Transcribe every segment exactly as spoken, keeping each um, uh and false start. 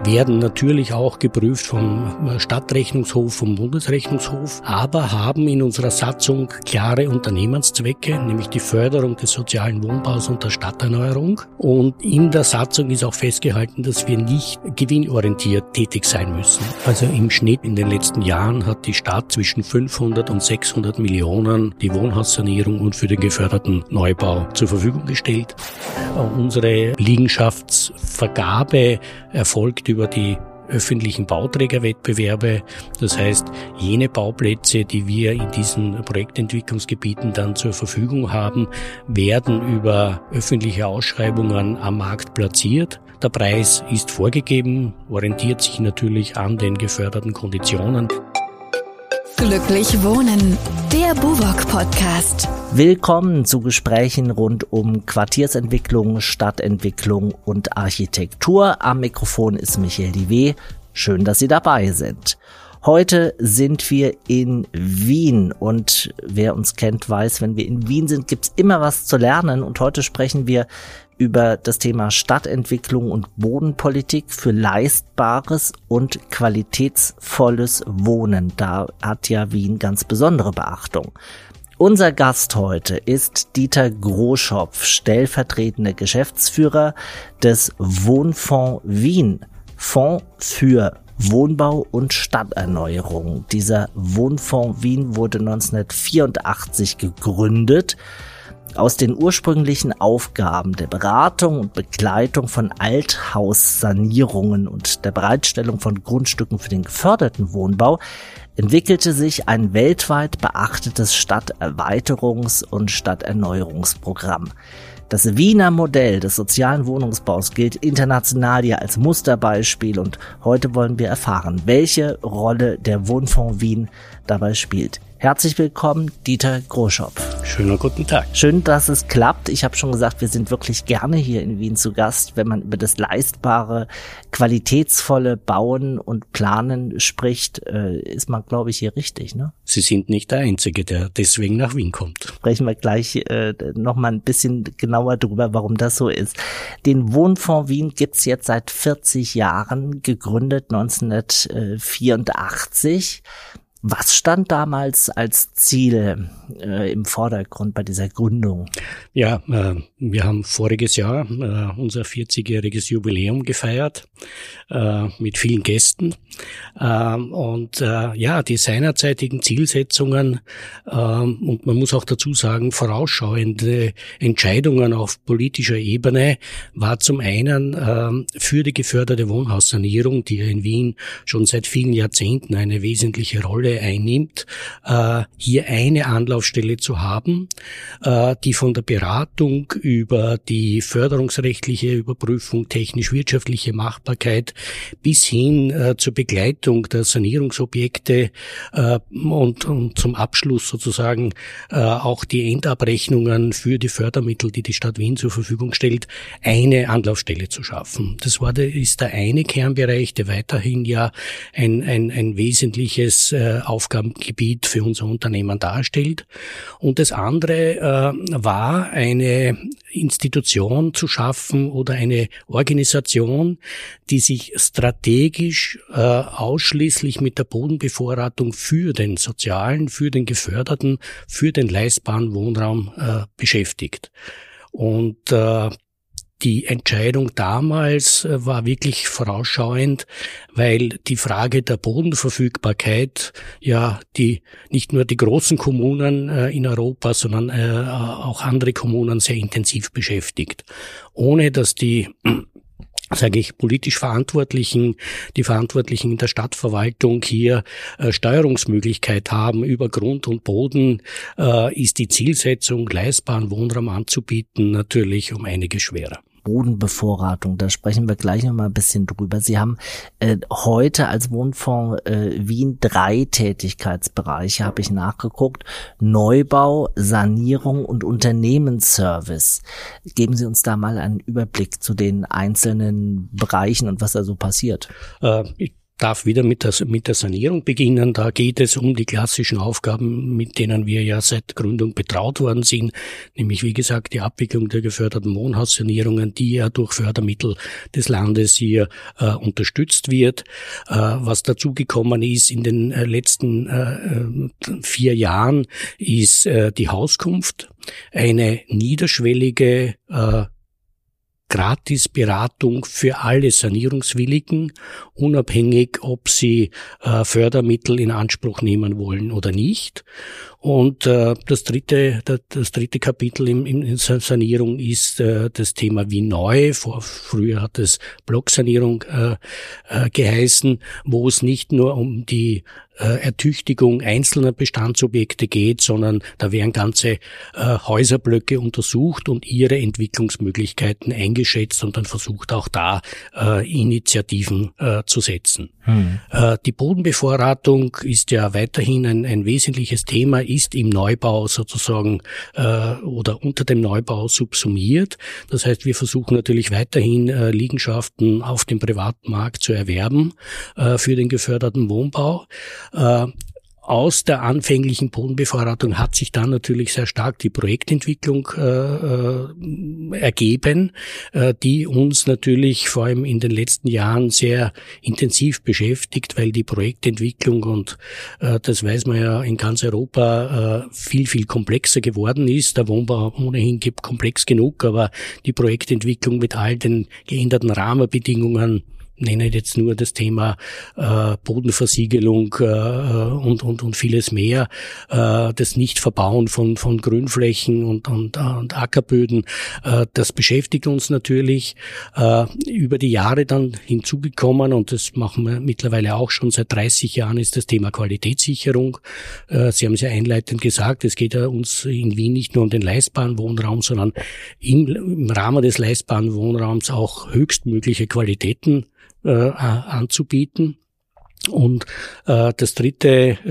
werden natürlich auch geprüft vom Stadtrechnungshof, vom Bundesrechnungshof, aber haben in unserer Satzung klare Unternehmenszwecke, nämlich die Förderung des sozialen Wohnbaus und der Stadterneuerung. Und in der Satzung ist auch festgehalten, dass wir nicht gewinnorientiert tätig sein müssen. Also im Schnitt in den letzten Jahren hat die Stadt zwischen fünfhundert und sechshundert Millionen die Wohnhaussanierung und für den geförderten Neubau zur Verfügung gestellt. Unsere Liegenschaftsvergabe erfolgt über die öffentlichen Bauträgerwettbewerbe. Das heißt, jene Bauplätze, die wir in diesen Projektentwicklungsgebieten dann zur Verfügung haben, werden über öffentliche Ausschreibungen am Markt platziert. Der Preis ist vorgegeben, orientiert sich natürlich an den geförderten Konditionen. Glücklich wohnen, der BUWOG-Podcast. Willkommen zu Gesprächen rund um Quartiersentwicklung, Stadtentwicklung und Architektur. Am Mikrofon ist Michael Diwe. Schön, dass Sie dabei sind. Heute sind wir in Wien und wer uns kennt, weiß, wenn wir in Wien sind, gibt's immer was zu lernen. Und heute sprechen wir über das Thema Stadtentwicklung und Bodenpolitik für leistbares und qualitätsvolles Wohnen. Da hat ja Wien ganz besondere Beachtung. Unser Gast heute ist Dieter Groschopf, stellvertretender Geschäftsführer des Wohnfonds Wien, Fonds für Wohnbau und Stadterneuerung. Dieser Wohnfonds Wien wurde neunzehnhundertvierundachtzig gegründet. Aus den ursprünglichen Aufgaben der Beratung und Begleitung von Althaussanierungen und der Bereitstellung von Grundstücken für den geförderten Wohnbau entwickelte sich ein weltweit beachtetes Stadterweiterungs- und Stadterneuerungsprogramm. Das Wiener Modell des sozialen Wohnungsbaus gilt international ja als Musterbeispiel und heute wollen wir erfahren, welche Rolle der Wohnfonds Wien dabei spielt. Herzlich willkommen, Dieter Groschopf. Schönen guten Tag. Schön, dass es klappt. Ich habe schon gesagt, wir sind wirklich gerne hier in Wien zu Gast. Wenn man über das leistbare, qualitätsvolle Bauen und Planen spricht, ist man, glaube ich, hier richtig, ne? Sie sind nicht der Einzige, der deswegen nach Wien kommt. Sprechen wir gleich äh, noch mal ein bisschen genauer drüber, warum das so ist. Den Wohnfonds Wien gibt's jetzt seit vierzig Jahren, gegründet neunzehnhundertvierundachtzig. Was stand damals als Ziel äh, im Vordergrund bei dieser Gründung? Ja, äh, wir haben voriges Jahr äh, unser vierzigjähriges Jubiläum gefeiert äh, mit vielen Gästen. Äh, und äh, ja, die seinerzeitigen Zielsetzungen äh, und man muss auch dazu sagen, vorausschauende Entscheidungen auf politischer Ebene war zum einen äh, für die geförderte Wohnhaussanierung, die in Wien schon seit vielen Jahrzehnten eine wesentliche Rolle einnimmt, äh, hier eine Anlaufstelle zu haben, äh, die von der Beratung über die förderungsrechtliche Überprüfung, technisch-wirtschaftliche Machbarkeit bis hin äh, zur Begleitung der Sanierungsobjekte äh, und, und zum Abschluss sozusagen äh, auch die Endabrechnungen für die Fördermittel, die die Stadt Wien zur Verfügung stellt, eine Anlaufstelle zu schaffen. Das war der, ist der eine Kernbereich, der weiterhin ja ein, ein, ein wesentliches äh, Aufgabengebiet für unser Unternehmen darstellt. Und das andere äh, war eine Institution zu schaffen oder eine Organisation, die sich strategisch äh, ausschließlich mit der Bodenbevorratung für den sozialen, für den geförderten, für den leistbaren Wohnraum äh, beschäftigt. Und äh, Die Entscheidung damals war wirklich vorausschauend, weil die Frage der Bodenverfügbarkeit ja die nicht nur die großen Kommunen äh, in Europa, sondern äh, auch andere Kommunen sehr intensiv beschäftigt. Ohne dass die sage ich, politisch Verantwortlichen, die Verantwortlichen in der Stadtverwaltung hier äh, Steuerungsmöglichkeit haben über Grund und Boden, äh, ist die Zielsetzung, leistbaren Wohnraum anzubieten, natürlich um einiges schwerer. Bodenbevorratung, da sprechen wir gleich noch mal ein bisschen drüber. Sie haben äh, heute als Wohnfonds äh, Wien drei Tätigkeitsbereiche, habe ich nachgeguckt: Neubau, Sanierung und Unternehmensservice. Geben Sie uns da mal einen Überblick zu den einzelnen Bereichen und was da so passiert. Äh, ich darf wieder mit der, mit der Sanierung beginnen. Da geht es um die klassischen Aufgaben, mit denen wir ja seit Gründung betraut worden sind, nämlich wie gesagt die Abwicklung der geförderten Wohnhaussanierungen, die ja durch Fördermittel des Landes hier äh, unterstützt wird. Äh, was dazugekommen ist in den äh, letzten äh, vier Jahren, ist äh, die Hauskunft, eine niederschwellige äh, Gratisberatung für alle Sanierungswilligen, unabhängig, ob sie äh, Fördermittel in Anspruch nehmen wollen oder nicht. Und äh, das dritte, das, das dritte Kapitel im, in der Sanierung ist äh, das Thema Wien neu. Vor, früher hat es Blocksanierung äh, äh, geheißen, wo es nicht nur um die äh, Ertüchtigung einzelner Bestandsobjekte geht, sondern da werden ganze äh, Häuserblöcke untersucht und ihre Entwicklungsmöglichkeiten eingeschätzt und dann versucht auch da äh, Initiativen äh, zu setzen. Hm. Äh, die Bodenbevorratung ist ja weiterhin ein, ein wesentliches Thema, ist im Neubau sozusagen äh, oder unter dem Neubau subsumiert. Das heißt, wir versuchen natürlich weiterhin äh, Liegenschaften auf dem Privatmarkt zu erwerben äh, für den geförderten Wohnbau. Äh, Aus der anfänglichen Bodenbevorratung hat sich dann natürlich sehr stark die Projektentwicklung äh, äh, ergeben, äh, die uns natürlich vor allem in den letzten Jahren sehr intensiv beschäftigt, weil die Projektentwicklung, und äh, das weiß man ja in ganz Europa, äh, viel, viel komplexer geworden ist. Der Wohnbau ohnehin gibt komplex genug, aber die Projektentwicklung mit all den geänderten Rahmenbedingungen, nenne jetzt nur das Thema äh, Bodenversiegelung äh, und und und vieles mehr, äh, das Nichtverbauen von von Grünflächen und und, und Ackerböden, äh, das beschäftigt uns natürlich. Äh, über die Jahre dann hinzugekommen, und das machen wir mittlerweile auch schon seit dreißig Jahren, ist das Thema Qualitätssicherung. Äh, Sie haben es ja einleitend gesagt, es geht ja uns in Wien nicht nur um den leistbaren Wohnraum, sondern im, im Rahmen des leistbaren Wohnraums auch höchstmögliche Qualitäten Äh, anzubieten. Und äh, das dritte,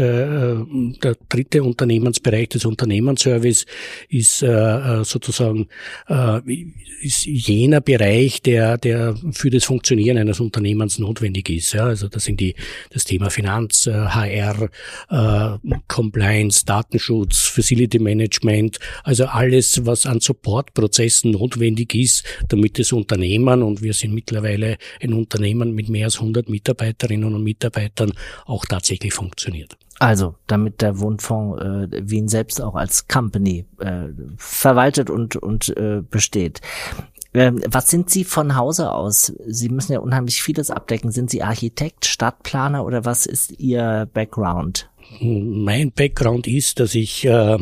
äh, der dritte Unternehmensbereich des Unternehmensservice ist äh, sozusagen äh, ist jener Bereich, der der für das Funktionieren eines Unternehmens notwendig ist. Ja, also das sind die das Thema Finanz, äh, H R, äh, Compliance, Datenschutz, Facility Management, also alles, was an Supportprozessen notwendig ist, damit das Unternehmen, und wir sind mittlerweile ein Unternehmen mit mehr als hundert Mitarbeiterinnen und Mitarbeitern, auch tatsächlich funktioniert. Also, damit der Wohnfonds äh, Wien selbst auch als Company äh, verwaltet und und äh, besteht. Ähm, was sind Sie von Hause aus? Sie müssen ja unheimlich vieles abdecken. Sind Sie Architekt, Stadtplaner oder was ist Ihr Background? Mein Background ist, dass ich äh,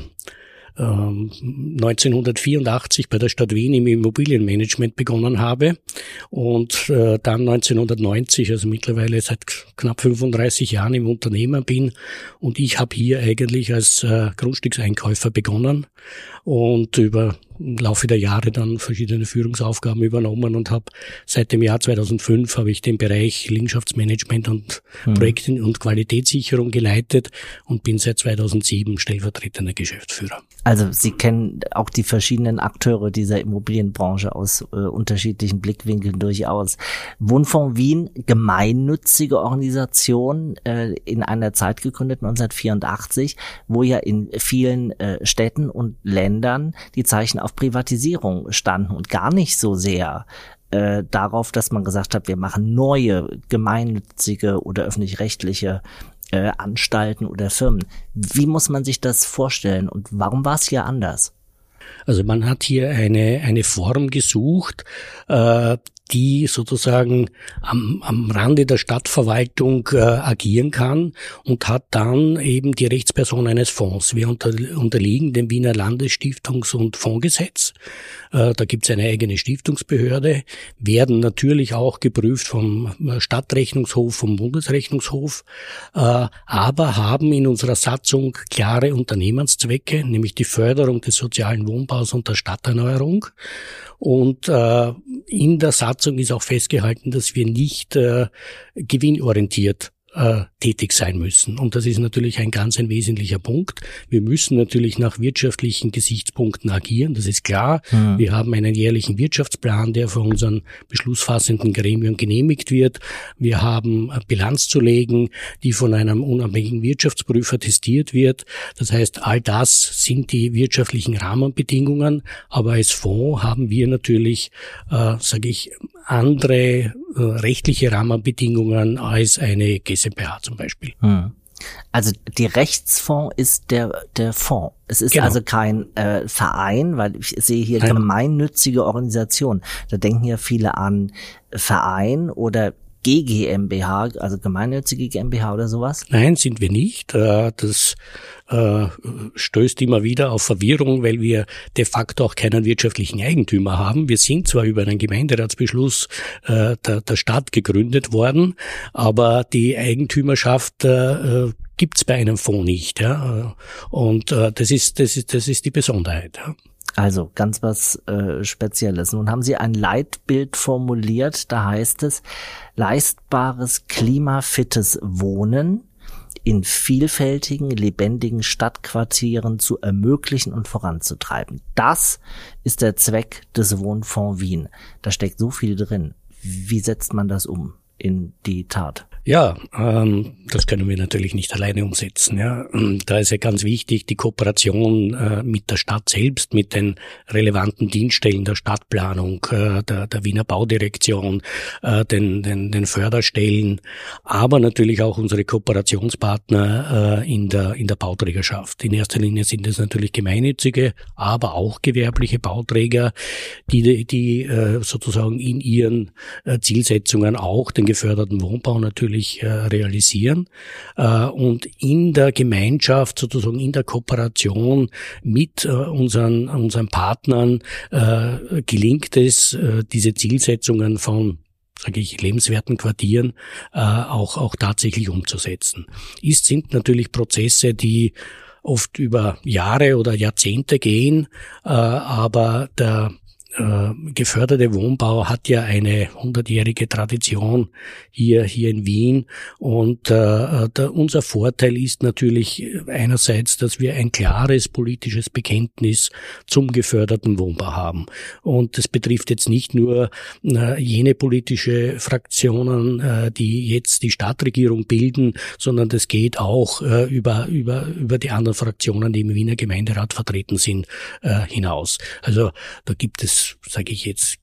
neunzehnhundertvierundachtzig bei der Stadt Wien im Immobilienmanagement begonnen habe und äh, dann neunzehnhundertneunzig, also mittlerweile seit knapp fünfunddreißig Jahren im Unternehmen bin, und ich habe hier eigentlich als äh, Grundstückseinkäufer begonnen und über im Laufe der Jahre dann verschiedene Führungsaufgaben übernommen und habe seit dem Jahr zweitausendfünf habe ich den Bereich Liegenschaftsmanagement und mhm. Projekt- und Qualitätssicherung geleitet und bin seit zweitausendsieben stellvertretender Geschäftsführer. Also Sie kennen auch die verschiedenen Akteure dieser Immobilienbranche aus äh, unterschiedlichen Blickwinkeln durchaus. Wohnfonds Wien, gemeinnützige Organisation, äh, in einer Zeit gegründet, neunzehnhundertvierundachtzig, wo ja in vielen äh, Städten und Ländern die Zeichen auf Privatisierung standen und gar nicht so sehr äh, darauf, dass man gesagt hat, wir machen neue gemeinnützige oder öffentlich-rechtliche äh, Anstalten oder Firmen. Wie muss man sich das vorstellen und warum war es hier anders? Also man hat hier eine eine Form gesucht, äh, die sozusagen am, am Rande der Stadtverwaltung äh, agieren kann, und hat dann eben die Rechtsperson eines Fonds. Wir unter, unterliegen dem Wiener Landesstiftungs- und Fondsgesetz. Äh, da gibt es eine eigene Stiftungsbehörde, werden natürlich auch geprüft vom Stadtrechnungshof, vom Bundesrechnungshof, äh, aber haben in unserer Satzung klare Unternehmenszwecke, nämlich die Förderung des sozialen Wohnbaus und der Stadterneuerung. Und äh, in der Satzung ist auch festgehalten, dass wir nicht äh, gewinnorientiert äh, tätig sein müssen. Und das ist natürlich ein ganz ein wesentlicher Punkt. Wir müssen natürlich nach wirtschaftlichen Gesichtspunkten agieren, das ist klar. Mhm. Wir haben einen jährlichen Wirtschaftsplan, der von unseren beschlussfassenden Gremien genehmigt wird. Wir haben Bilanz zu legen, die von einem unabhängigen Wirtschaftsprüfer testiert wird. Das heißt, all das sind die wirtschaftlichen Rahmenbedingungen. Aber als Fonds haben wir natürlich, äh, sage ich, andere äh, rechtliche Rahmenbedingungen als eine GmbH zum Beispiel. Hm. Also die Rechtsfonds ist der der Fonds. Es ist genau. also kein äh, Verein, weil ich sehe hier Nein. gemeinnützige Organisation. Da denken ja viele an Verein oder G GmbH, also gemeinnützige GmbH oder sowas? Nein, sind wir nicht. Das äh, stößt immer wieder auf Verwirrung, weil wir de facto auch keinen wirtschaftlichen Eigentümer haben. Wir sind zwar über einen Gemeinderatsbeschluss äh, der, der Stadt gegründet worden, aber die Eigentümerschaft äh, gibt's bei einem Fonds nicht. Ja? Und äh, das ist das ist das ist die Besonderheit. Ja? Also ganz was äh, Spezielles. Nun haben Sie ein Leitbild formuliert, da heißt es, leistbares, klimafittes Wohnen in vielfältigen, lebendigen Stadtquartieren zu ermöglichen und voranzutreiben. Das ist der Zweck des Wohnfonds Wien. Da steckt so viel drin. Wie setzt man das um in die Tat? Ja, ähm, das können wir natürlich nicht alleine umsetzen. Ja, da ist ja ganz wichtig die Kooperation äh, mit der Stadt selbst, mit den relevanten Dienststellen der Stadtplanung, äh, der, der Wiener Baudirektion, äh, den, den, den Förderstellen, aber natürlich auch unsere Kooperationspartner äh, in der in der Bauträgerschaft. In erster Linie sind es natürlich gemeinnützige, aber auch gewerbliche Bauträger, die die äh, sozusagen in ihren äh, Zielsetzungen auch den geförderten Wohnbau natürlich realisieren und in der Gemeinschaft, sozusagen in der Kooperation mit unseren unseren Partnern gelingt es, diese Zielsetzungen von, sage ich, lebenswerten Quartieren auch auch tatsächlich umzusetzen. Es sind natürlich Prozesse, die oft über Jahre oder Jahrzehnte gehen, aber der Äh, geförderte Wohnbau hat ja eine hundertjährige Tradition hier hier in Wien und äh, der, unser Vorteil ist natürlich einerseits, dass wir ein klares politisches Bekenntnis zum geförderten Wohnbau haben und das betrifft jetzt nicht nur äh, jene politische Fraktionen, äh, die jetzt die Stadtregierung bilden, sondern das geht auch äh, über über über die anderen Fraktionen, die im Wiener Gemeinderat vertreten sind, äh, hinaus. Also da gibt es, sage ich jetzt,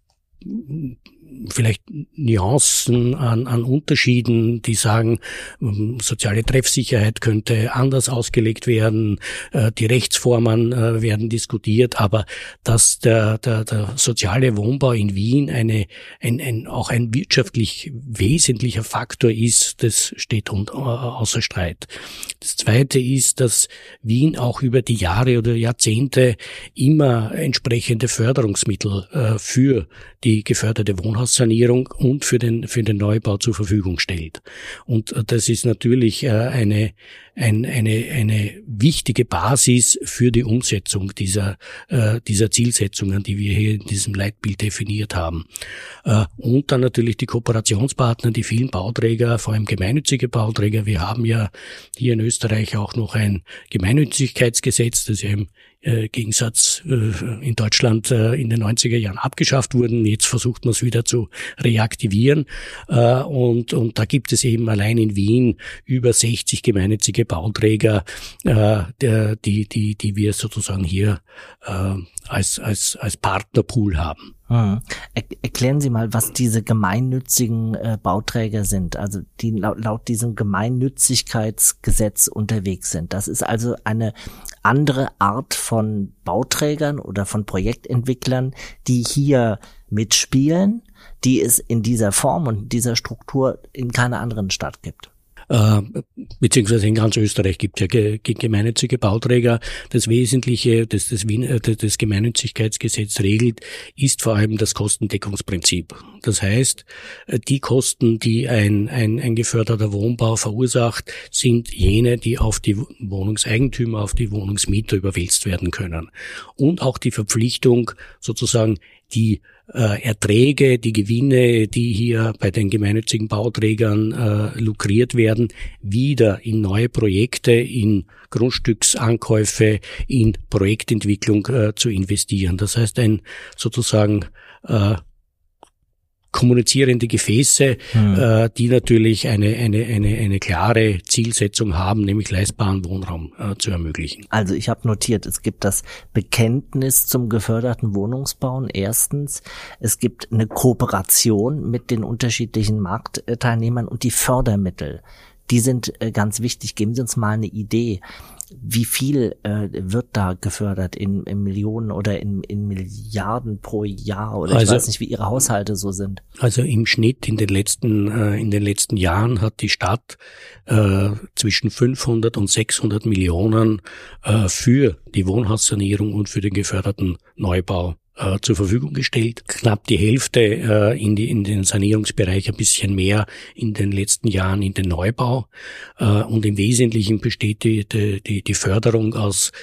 vielleicht Nuancen an, an Unterschieden, die sagen, soziale Treffsicherheit könnte anders ausgelegt werden, äh, die Rechtsformen äh, werden diskutiert, aber dass der, der, der soziale Wohnbau in Wien eine, ein, ein, auch ein wirtschaftlich wesentlicher Faktor ist, das steht und, äh, außer Streit. Das Zweite ist, dass Wien auch über die Jahre oder Jahrzehnte immer entsprechende Förderungsmittel äh, für die geförderte Wohnhaussanierung und für den für den Neubau zur Verfügung stellt. Und das ist natürlich eine ein, eine eine wichtige Basis für die Umsetzung dieser dieser Zielsetzungen, die wir hier in diesem Leitbild definiert haben. Und dann natürlich die Kooperationspartner, die vielen Bauträger, vor allem gemeinnützige Bauträger. Wir haben ja hier in Österreich auch noch ein Gemeinnützigkeitsgesetz, das ja im äh, Gegensatz äh, in Deutschland äh, in den neunziger Jahren abgeschafft wurden. Jetzt versucht man es wieder zu reaktivieren. Äh, und, und da gibt es eben allein in Wien über sechzig gemeinnützige Bauträger, äh, der, die, die, die wir sozusagen hier äh, als, als, als Partnerpool haben. Hm. Erklären Sie mal, was diese gemeinnützigen äh, Bauträger sind, also die laut, laut diesem Gemeinnützigkeitsgesetz unterwegs sind. Das ist also eine andere Art von Bauträgern oder von Projektentwicklern, die hier mitspielen, die es in dieser Form und in dieser Struktur in keiner anderen Stadt gibt. Beziehungsweise in ganz Österreich gibt es ja ge- ge- gemeinnützige Bauträger. Das Wesentliche, das das, Wien, das Gemeinnützigkeitsgesetz regelt, ist vor allem das Kostendeckungsprinzip. Das heißt, die Kosten, die ein, ein, ein geförderter Wohnbau verursacht, sind jene, die auf die Wohnungseigentümer, auf die Wohnungsmieter überwälzt werden können. Und auch die Verpflichtung, sozusagen die äh, Erträge, die Gewinne, die hier bei den gemeinnützigen Bauträgern äh, lukriert werden, wieder in neue Projekte, in Grundstücksankäufe, in Projektentwicklung äh, zu investieren. Das heißt, ein sozusagen äh, kommunizierende Gefäße, hm. äh, die natürlich eine, eine, eine, eine klare Zielsetzung haben, nämlich leistbaren Wohnraum äh, zu ermöglichen. Also ich habe notiert, es gibt das Bekenntnis zum geförderten Wohnungsbauen erstens, es gibt eine Kooperation mit den unterschiedlichen Marktteilnehmern und die Fördermittel. Die sind äh, ganz wichtig. Geben Sie uns mal eine Idee. Wie viel äh, wird da gefördert in, in Millionen oder in, in Milliarden pro Jahr? Oder also, ich weiß nicht, wie Ihre Haushalte so sind. Also im Schnitt in den letzten äh, in den letzten Jahren hat die Stadt äh, zwischen fünfhundert und sechshundert Millionen äh, für die Wohnhaussanierung und für den geförderten Neubau äh, zur Verfügung gestellt. Knapp die Hälfte äh, in, die, in den Sanierungsbereich, ein bisschen mehr in den letzten Jahren in den Neubau. Äh, und im Wesentlichen besteht die, die, die Förderung aus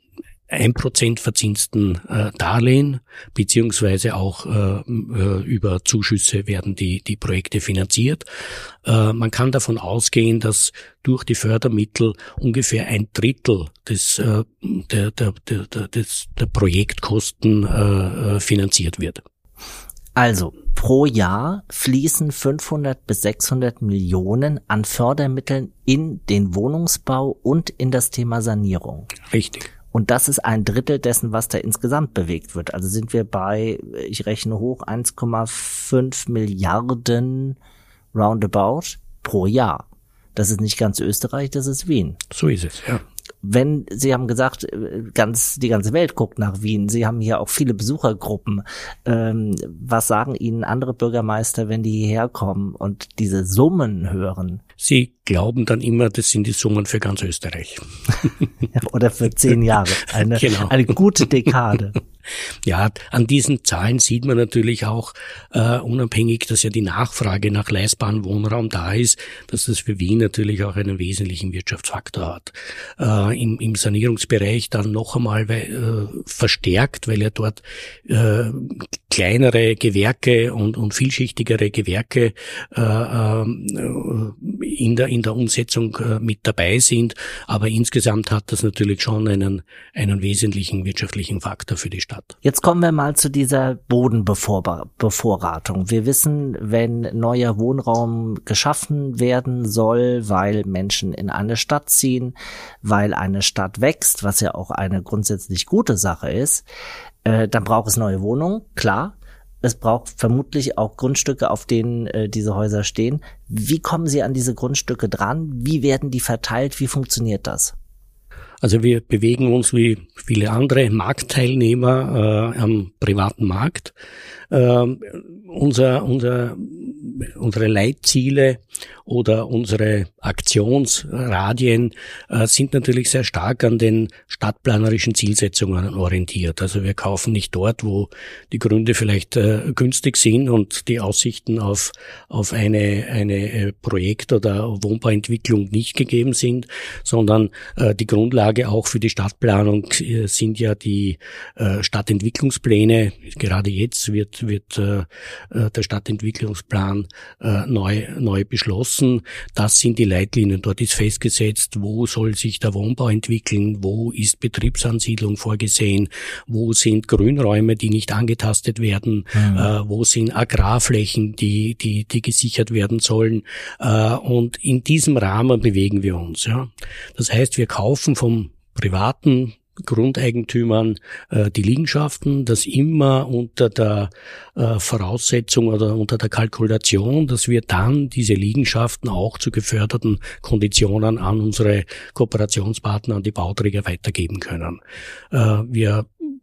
ein Prozent verzinsten äh, Darlehen, beziehungsweise auch äh, äh, über Zuschüsse werden die die Projekte finanziert. Äh, man kann davon ausgehen, dass durch die Fördermittel ungefähr ein Drittel des äh, der, der, der, der, des, der Projektkosten äh, finanziert wird. Also pro Jahr fließen fünfhundert bis sechshundert Millionen an Fördermitteln in den Wohnungsbau und in das Thema Sanierung. Richtig. Und das ist ein Drittel dessen, was da insgesamt bewegt wird. Also sind wir bei, ich rechne hoch, eins Komma fünf Milliarden roundabout pro Jahr. Das ist nicht ganz Österreich, das ist Wien. So ist es, ja. Wenn, Sie haben gesagt, ganz die ganze Welt guckt nach Wien. Sie haben hier auch viele Besuchergruppen. Ähm, was sagen Ihnen andere Bürgermeister, wenn die hierher kommen und diese Summen hören? Sie glauben dann immer, das sind die Summen für ganz Österreich. Oder für zehn Jahre. Eine, genau. Eine gute Dekade. Ja, an diesen Zahlen sieht man natürlich auch, äh, unabhängig, dass ja die Nachfrage nach leistbarem Wohnraum da ist, dass das für Wien natürlich auch einen wesentlichen Wirtschaftsfaktor hat. Äh, im, im Sanierungsbereich dann noch einmal weil, äh, verstärkt, weil ja dort äh, kleinere Gewerke und, und vielschichtigere Gewerke äh, in der in der Umsetzung äh, mit dabei sind. Aber insgesamt hat das natürlich schon einen einen wesentlichen wirtschaftlichen Faktor für die Stadt. Jetzt kommen wir mal zu dieser Bodenbevorratung. Wir wissen, wenn neuer Wohnraum geschaffen werden soll, weil Menschen in eine Stadt ziehen, weil eine Stadt wächst, was ja auch eine grundsätzlich gute Sache ist, äh, dann braucht es neue Wohnungen, klar. Es braucht vermutlich auch Grundstücke, auf denen äh, diese Häuser stehen. Wie kommen Sie an diese Grundstücke dran? Wie werden die verteilt? Wie funktioniert das? Also wir bewegen uns wie viele andere Marktteilnehmer äh, am privaten Markt. Äh, unser, unser, unsere Leitziele oder unsere Aktionsradien äh, sind natürlich sehr stark an den stadtplanerischen Zielsetzungen orientiert. Also wir kaufen nicht dort, wo die Gründe vielleicht äh, günstig sind und die Aussichten auf auf eine eine äh, Projekt- oder Wohnbauentwicklung nicht gegeben sind, sondern äh, die Grundlage auch für die Stadtplanung äh, sind ja die äh, Stadtentwicklungspläne. Gerade jetzt wird wird äh, der Stadtentwicklungsplan äh, neu neu beschlossen. Das sind die Leitlinien. Dort ist festgesetzt, wo soll sich der Wohnbau entwickeln, wo ist Betriebsansiedlung vorgesehen, wo sind Grünräume, die nicht angetastet werden, mhm. äh, wo sind Agrarflächen, die die die gesichert werden sollen. Äh, und in diesem Rahmen bewegen wir uns. Ja. Das heißt, wir kaufen vom privaten Grundeigentümern äh, die Liegenschaften, das immer unter der äh, Voraussetzung oder unter der Kalkulation, dass wir dann diese Liegenschaften auch zu geförderten Konditionen an unsere Kooperationspartner, an die Bauträger weitergeben können. Äh, wir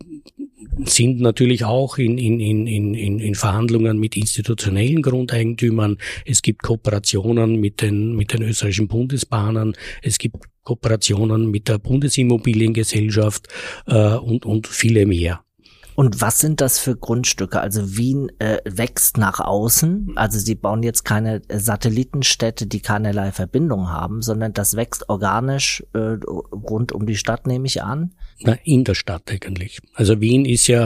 sind natürlich auch in, in, in, in, in Verhandlungen mit institutionellen Grundeigentümern. Es gibt Kooperationen mit den, mit den österreichischen Bundesbahnen. Es gibt Kooperationen mit der Bundesimmobiliengesellschaft äh, und, und viele mehr. Und was sind das für Grundstücke? Also Wien äh, wächst nach außen, also sie bauen jetzt keine Satellitenstädte, die keinerlei Verbindung haben, sondern das wächst organisch äh, rund um die Stadt, nehme ich an. Na, in der Stadt eigentlich. Also Wien ist ja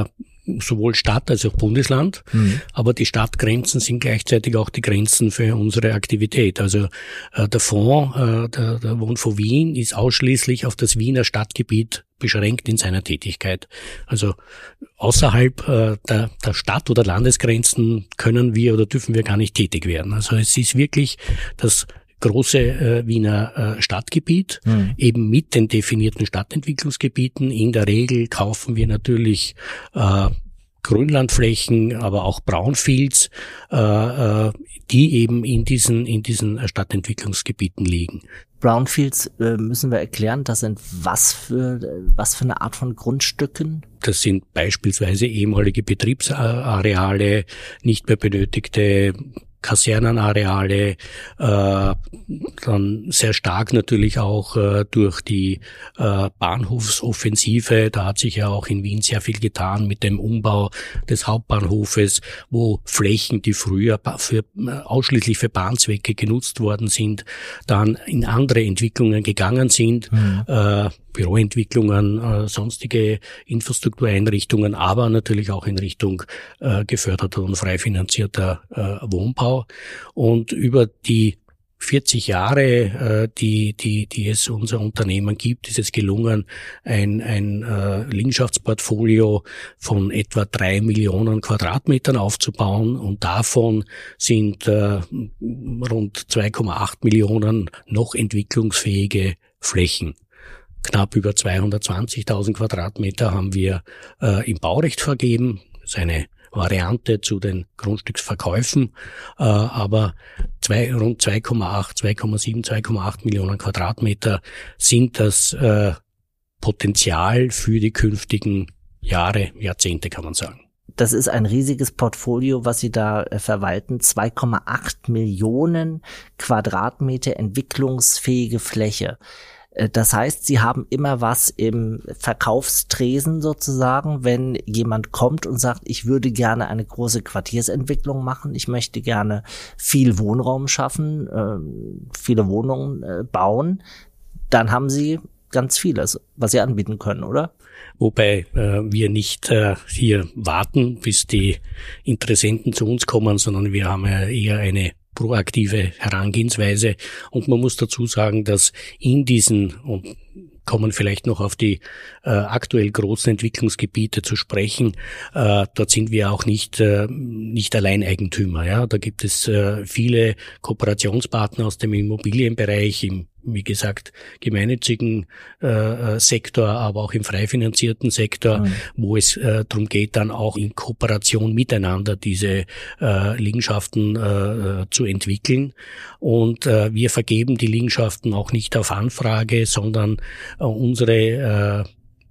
sowohl Stadt als auch Bundesland, mhm. aber die Stadtgrenzen sind gleichzeitig auch die Grenzen für unsere Aktivität. Also äh, der Fonds, äh, der, der Wohnfonds Wien, ist ausschließlich auf das Wiener Stadtgebiet beschränkt in seiner Tätigkeit. Also außerhalb äh, der, der Stadt- oder Landesgrenzen können wir oder dürfen wir gar nicht tätig werden. Also es ist wirklich das große äh, Wiener äh, Stadtgebiet, mhm. eben mit den definierten Stadtentwicklungsgebieten. In der Regel kaufen wir natürlich äh, Grünlandflächen, aber auch Brownfields, äh, äh, die eben in diesen in diesen Stadtentwicklungsgebieten liegen. Brownfields äh, müssen wir erklären, das sind was für was für eine Art von Grundstücken? Das sind beispielsweise ehemalige Betriebsareale, nicht mehr benötigte Kasernenareale, äh, dann sehr stark natürlich auch äh, durch die äh, Bahnhofsoffensive. Da hat sich ja auch in Wien sehr viel getan mit dem Umbau des Hauptbahnhofes, wo Flächen, die früher für, ausschließlich für Bahnzwecke genutzt worden sind, dann in andere Entwicklungen gegangen sind. Mhm. Äh, Büroentwicklungen, äh, sonstige Infrastruktureinrichtungen, aber natürlich auch in Richtung äh, geförderter und frei finanzierter äh, Wohnbau. Und über die vierzig Jahre, äh, die die die es unser Unternehmen gibt, ist es gelungen, ein ein äh, Liegenschaftsportfolio von etwa drei Millionen Quadratmetern aufzubauen, und davon sind äh, rund zwei Komma acht Millionen noch entwicklungsfähige Flächen. Knapp über zweihundertzwanzigtausend Quadratmeter haben wir äh, im Baurecht vergeben. Das ist eine Variante zu den Grundstücksverkäufen, äh, aber zwei, rund zwei Komma acht, zwei Komma sieben, zwei Komma acht Millionen Quadratmeter sind das äh, Potenzial für die künftigen Jahre, Jahrzehnte, kann man sagen. Das ist ein riesiges Portfolio, was Sie da äh, verwalten. zwei Komma acht Millionen Quadratmeter entwicklungsfähige Fläche. Das heißt, Sie haben immer was im Verkaufstresen sozusagen, wenn jemand kommt und sagt, ich würde gerne eine große Quartiersentwicklung machen, ich möchte gerne viel Wohnraum schaffen, äh, viele Wohnungen äh, bauen, dann haben Sie ganz vieles, was Sie anbieten können, oder? Wobei äh, wir nicht äh, hier warten, bis die Interessenten zu uns kommen, sondern wir haben ja eher eine proaktive Herangehensweise. Und man muss dazu sagen, dass in diesen, und kommen vielleicht noch auf die äh, aktuell großen Entwicklungsgebiete zu sprechen, äh, dort sind wir auch nicht äh, nicht Alleineigentümer. Ja, da gibt es äh, viele Kooperationspartner aus dem Immobilienbereich, im, wie gesagt, gemeinnützigen äh, Sektor, aber auch im frei finanzierten Sektor, mhm. wo es äh, darum geht, dann auch in Kooperation miteinander diese äh, Liegenschaften äh, zu entwickeln. Und äh, wir vergeben die Liegenschaften auch nicht auf Anfrage, sondern äh, unsere äh,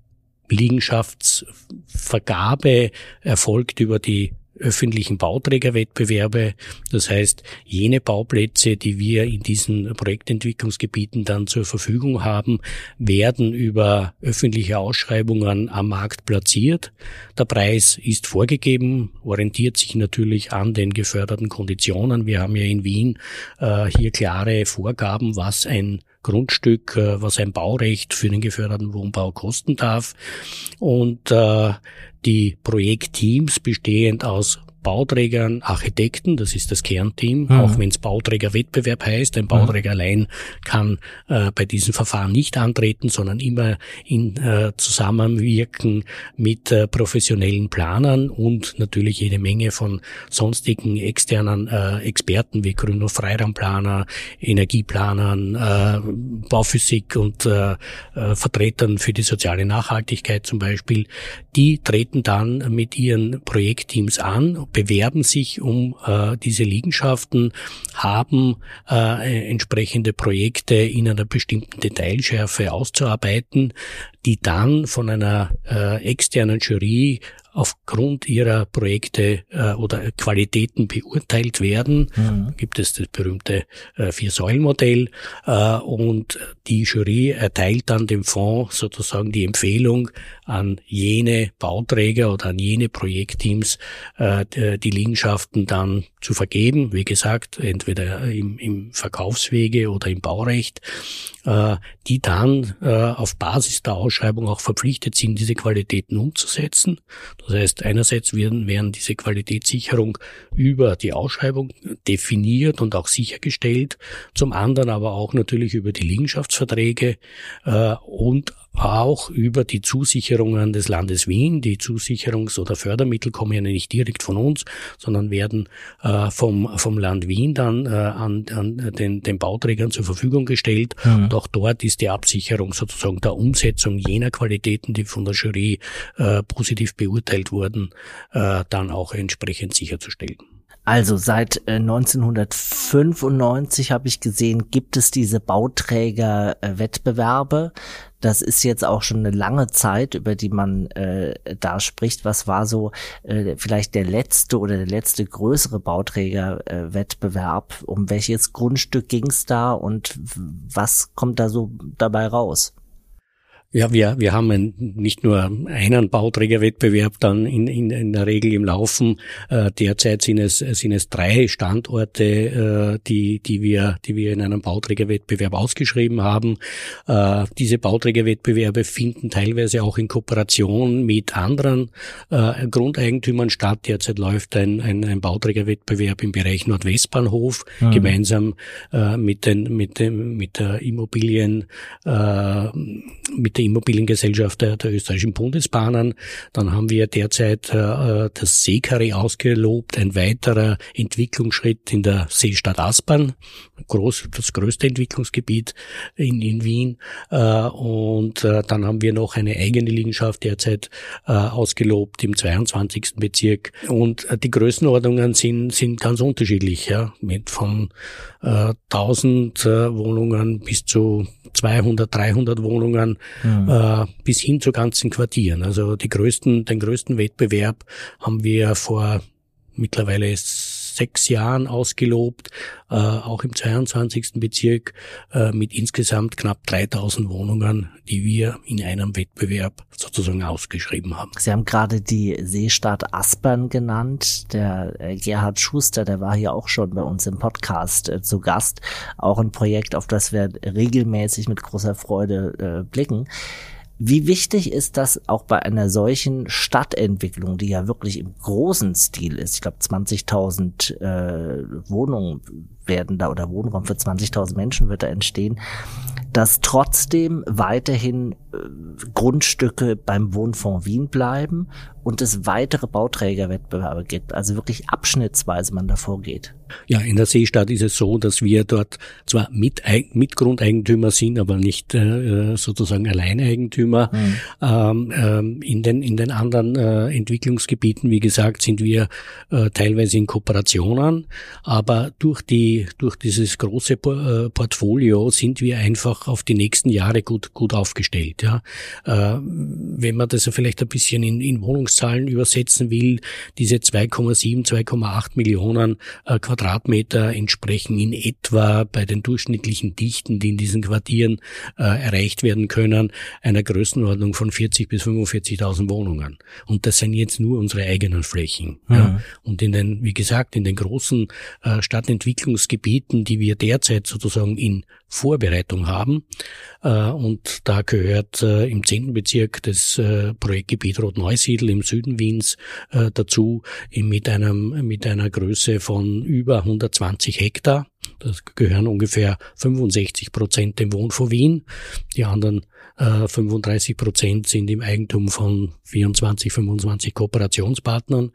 Liegenschaftsvergabe erfolgt über die öffentlichen Bauträgerwettbewerbe. Das heißt, jene Bauplätze, die wir in diesen Projektentwicklungsgebieten dann zur Verfügung haben, werden über öffentliche Ausschreibungen am Markt platziert. Der Preis ist vorgegeben, orientiert sich natürlich an den geförderten Konditionen. Wir haben ja in Wien äh, hier klare Vorgaben, was ein Grundstück, was ein Baurecht für den geförderten Wohnbau kosten darf. Und äh, die Projektteams bestehend aus Bauträgern, Architekten, das ist das Kernteam, mhm. auch wenn es Bauträgerwettbewerb heißt. Ein Bauträger mhm. allein kann äh, bei diesen Verfahren nicht antreten, sondern immer in äh, Zusammenwirken mit äh, professionellen Planern und natürlich jede Menge von sonstigen externen äh, Experten wie Grün- und Freiraumplaner, Energieplanern, äh, Bauphysik und äh, äh, Vertretern für die soziale Nachhaltigkeit zum Beispiel. Die treten dann mit ihren Projektteams an, bewerben sich um äh, diese Liegenschaften, haben äh, entsprechende Projekte in einer bestimmten Detailschärfe auszuarbeiten, die dann von einer äh, externen Jury aufgrund ihrer Projekte äh, oder Qualitäten beurteilt werden. Mhm. Gibt es das berühmte äh, Vier-Säulen-Modell äh, und die Jury erteilt dann dem Fonds sozusagen die Empfehlung an jene Bauträger oder an jene Projektteams, äh, die Liegenschaften dann zu vergeben, wie gesagt, entweder im, im Verkaufswege oder im Baurecht, äh, die dann äh, auf Basis der Ausschreibung auch verpflichtet sind, diese Qualitäten umzusetzen. Das heißt, einerseits werden, werden diese Qualitätssicherung über die Ausschreibung definiert und auch sichergestellt, zum anderen aber auch natürlich über die Liegenschaftsverträge äh, und auch über die Zusicherungen des Landes Wien. Die Zusicherungs- oder Fördermittel kommen ja nicht direkt von uns, sondern werden äh, vom vom Land Wien dann äh, an, an den, den Bauträgern zur Verfügung gestellt. Mhm. Und auch dort ist die Absicherung sozusagen der Umsetzung jener Qualitäten, die von der Jury äh, positiv beurteilt wurden, äh, dann auch entsprechend sicherzustellen. Also seit äh, neunzehnhundertfünfundneunzig habe ich gesehen, gibt es diese Bauträgerwettbewerbe. Das ist jetzt auch schon eine lange Zeit, über die man äh, da spricht. Was war so äh, vielleicht der letzte oder der letzte größere Bauträgerwettbewerb? Um welches Grundstück ging es da und was kommt da so dabei raus? Ja, wir wir haben ein, nicht nur einen Bauträgerwettbewerb dann in in, in der Regel im Laufen. Äh, derzeit sind es sind es drei Standorte, äh, die die wir die wir in einem Bauträgerwettbewerb ausgeschrieben haben. Äh, diese Bauträgerwettbewerbe finden teilweise auch in Kooperation mit anderen äh, Grundeigentümern statt. Derzeit läuft ein ein, ein Bauträgerwettbewerb im Bereich Nordwestbahnhof mhm. gemeinsam äh, mit den mit dem mit der Immobilien äh, mit der Immobiliengesellschaft der, der österreichischen Bundesbahnen. Dann haben wir derzeit äh, das Seekarree ausgelobt, ein weiterer Entwicklungsschritt in der Seestadt Aspern, groß, das größte Entwicklungsgebiet in, in Wien. Äh, und äh, dann haben wir noch eine eigene Liegenschaft derzeit äh, ausgelobt im zweiundzwanzigsten Bezirk. Und äh, die Größenordnungen sind, sind ganz unterschiedlich, ja, mit von äh, tausend äh, Wohnungen bis zu zweihundert, dreihundert Wohnungen mhm. äh, bis hin zu ganzen Quartieren. Also die größten, den größten Wettbewerb haben wir vor mittlerweile sechs Jahren ausgelobt, äh, auch im zweiundzwanzigsten Bezirk äh, mit insgesamt knapp dreitausend Wohnungen, die wir in einem Wettbewerb sozusagen ausgeschrieben haben. Sie haben gerade die Seestadt Aspern genannt. Der äh, Gerhard Schuster, der war hier auch schon bei uns im Podcast äh, zu Gast. Auch ein Projekt, auf das wir regelmäßig mit großer Freude äh, blicken. Wie wichtig ist das auch bei einer solchen Stadtentwicklung, die ja wirklich im großen Stil ist? Ich glaube, zwanzigtausend äh, Wohnungen werden da oder Wohnraum für zwanzigtausend Menschen wird da entstehen, dass trotzdem weiterhin äh, Grundstücke beim Wohnfonds Wien bleiben und es weitere Bauträgerwettbewerbe gibt, also wirklich abschnittsweise man da vorgeht. Ja, in der Seestadt ist es so, dass wir dort zwar mit, mit Grundeigentümer sind, aber nicht äh, sozusagen Alleineigentümer. Mhm. Ähm, ähm, in den in den anderen äh, Entwicklungsgebieten, wie gesagt, sind wir äh, teilweise in Kooperationen, aber durch die durch dieses große äh, Portfolio sind wir einfach auf die nächsten Jahre gut gut aufgestellt. Ja, äh, wenn man das vielleicht ein bisschen in, in Wohnungszahlen übersetzen will, diese zwei Komma sieben, zwei Komma acht Millionen äh, Quadratmeter entsprechen in etwa bei den durchschnittlichen Dichten, die in diesen Quartieren äh, erreicht werden können, einer Größenordnung von vierzig bis fünfundvierzigtausend Wohnungen. Und das sind jetzt nur unsere eigenen Flächen. Mhm. Ja. Und in den, wie gesagt, in den großen äh, Stadtentwicklungsgebieten, die wir derzeit sozusagen in Vorbereitung haben, äh, und da gehört äh, im zehnten Bezirk das äh, Projektgebiet Rotneusiedl im Süden Wiens äh, dazu, mit einem mit einer Größe von über hundertzwanzig Hektar. Das gehören ungefähr fünfundsechzig Prozent dem Wohnfonds Wien. Die anderen äh, fünfunddreißig Prozent sind im Eigentum von vierundzwanzig, fünfundzwanzig Kooperationspartnern.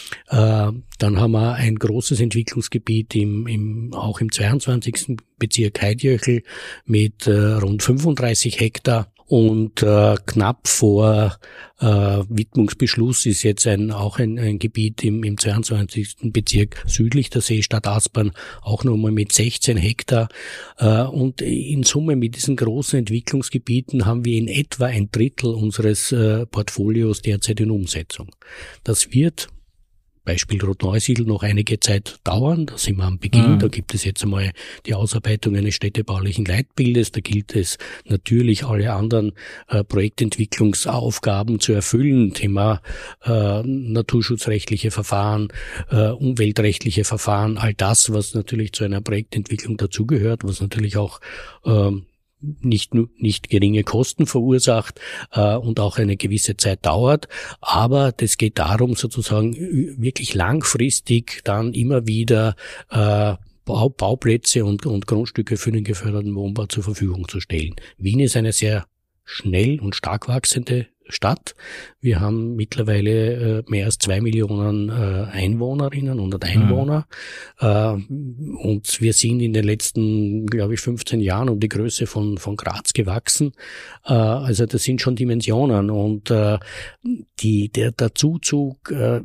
Äh, dann haben wir ein großes Entwicklungsgebiet im, im auch im zweiundzwanzigsten Bezirk Heidjöchel mit äh, rund fünfunddreißig Hektar. Und äh, knapp vor äh, Widmungsbeschluss ist jetzt ein, auch ein, ein Gebiet im, im zweiundzwanzigsten Bezirk südlich der Seestadt Aspern, auch nochmal mit sechzehn Hektar. Äh, und in Summe mit diesen großen Entwicklungsgebieten haben wir in etwa ein Drittel unseres äh, Portfolios derzeit in Umsetzung. Das wird Beispiel Rotneusiedl noch einige Zeit dauern. Da sind wir am Beginn. Mhm. Da gibt es jetzt einmal die Ausarbeitung eines städtebaulichen Leitbildes. Da gilt es natürlich, alle anderen äh, Projektentwicklungsaufgaben zu erfüllen. Thema äh, naturschutzrechtliche Verfahren, äh, umweltrechtliche Verfahren, all das, was natürlich zu einer Projektentwicklung dazugehört, was natürlich auch äh, nicht nur nicht geringe Kosten verursacht äh, und auch eine gewisse Zeit dauert, aber das geht darum, sozusagen wirklich langfristig dann immer wieder äh, Bau, Bauplätze und, und Grundstücke für den geförderten Wohnbau zur Verfügung zu stellen. Wien ist eine sehr schnell und stark wachsende Stadt. Wir haben mittlerweile äh, mehr als zwei Millionen äh, Einwohnerinnen und Einwohner. Mhm. Äh, und wir sind in den letzten, glaube ich, fünfzehn Jahren um die Größe von, von Graz gewachsen. Äh, also das sind schon Dimensionen. Und äh, die, der, der Zuzug äh,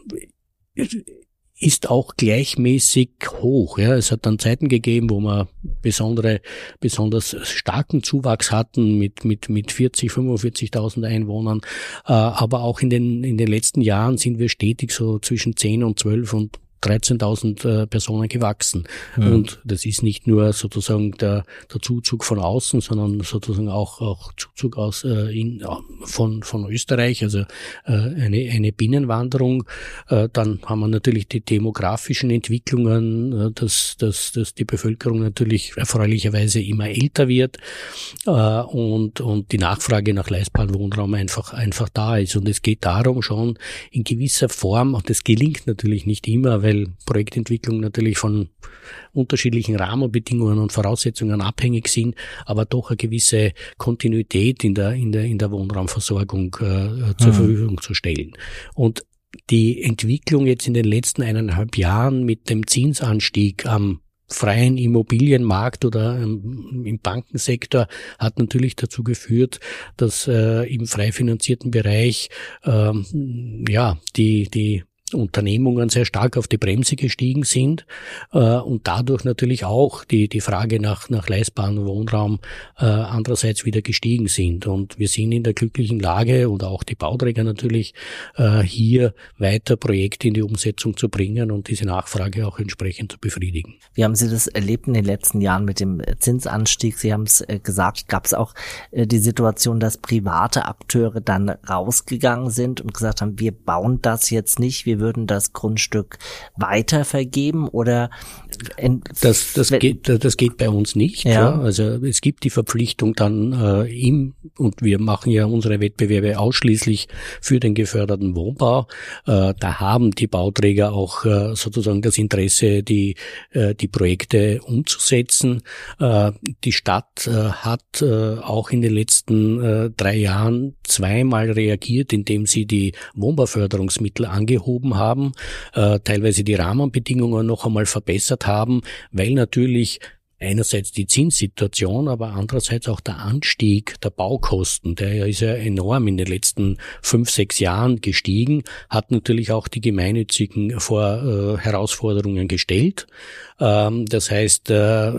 ist auch gleichmäßig hoch. Ja, es hat dann Zeiten gegeben, wo wir besondere, besonders starken Zuwachs hatten mit mit mit vierzig, fünfundvierzigtausend Einwohnern. Äh, aber auch in den in den letzten Jahren sind wir stetig so zwischen zehn und zwölf und dreizehntausend äh, Personen gewachsen. Mhm. Und das ist nicht nur sozusagen der, der Zuzug von außen, sondern sozusagen auch, auch Zuzug aus, äh, in, von, von Österreich, also äh, eine, eine Binnenwanderung. Äh, dann haben wir natürlich die demografischen Entwicklungen, äh, dass, dass, dass die Bevölkerung natürlich erfreulicherweise immer älter wird äh, und, und die Nachfrage nach leistbarem Wohnraum einfach, einfach da ist. Und es geht darum schon in gewisser Form, und das gelingt natürlich nicht immer, weil Projektentwicklung natürlich von unterschiedlichen Rahmenbedingungen und Voraussetzungen abhängig sind, aber doch eine gewisse Kontinuität in der in der in der Wohnraumversorgung äh, zur mhm. Verfügung zu stellen. Und die Entwicklung jetzt in den letzten eineinhalb Jahren mit dem Zinsanstieg am freien Immobilienmarkt oder ähm, im Bankensektor hat natürlich dazu geführt, dass äh, im frei finanzierten Bereich ähm, ja die die Unternehmungen sehr stark auf die Bremse gestiegen sind äh, und dadurch natürlich auch die die Frage nach nach leistbarem Wohnraum äh, andererseits wieder gestiegen sind. Und wir sind in der glücklichen Lage und auch die Bauträger natürlich äh, hier weiter Projekte in die Umsetzung zu bringen und diese Nachfrage auch entsprechend zu befriedigen. Wie haben Sie das erlebt in den letzten Jahren mit dem Zinsanstieg? Sie haben es äh, gesagt, gab es auch äh, die Situation, dass private Akteure dann rausgegangen sind und gesagt haben, wir bauen das jetzt nicht, wir würden das Grundstück weiter vergeben oder das das geht das geht bei uns nicht. Ja. Ja. Also es gibt die Verpflichtung dann äh, im und wir machen ja unsere Wettbewerbe ausschließlich für den geförderten Wohnbau. Äh, da haben die Bauträger auch äh, sozusagen das Interesse, die äh, die Projekte umzusetzen. Äh, die Stadt äh, hat äh, auch in den letzten äh, drei Jahren zweimal reagiert, indem sie die Wohnbauförderungsmittel angehoben haben, äh, teilweise die Rahmenbedingungen noch einmal verbessert haben, weil natürlich einerseits die Zinssituation, aber andererseits auch der Anstieg der Baukosten, der ist ja enorm in den letzten fünf, sechs Jahren gestiegen, hat natürlich auch die Gemeinnützigen vor äh, Herausforderungen gestellt. Ähm, das heißt, äh,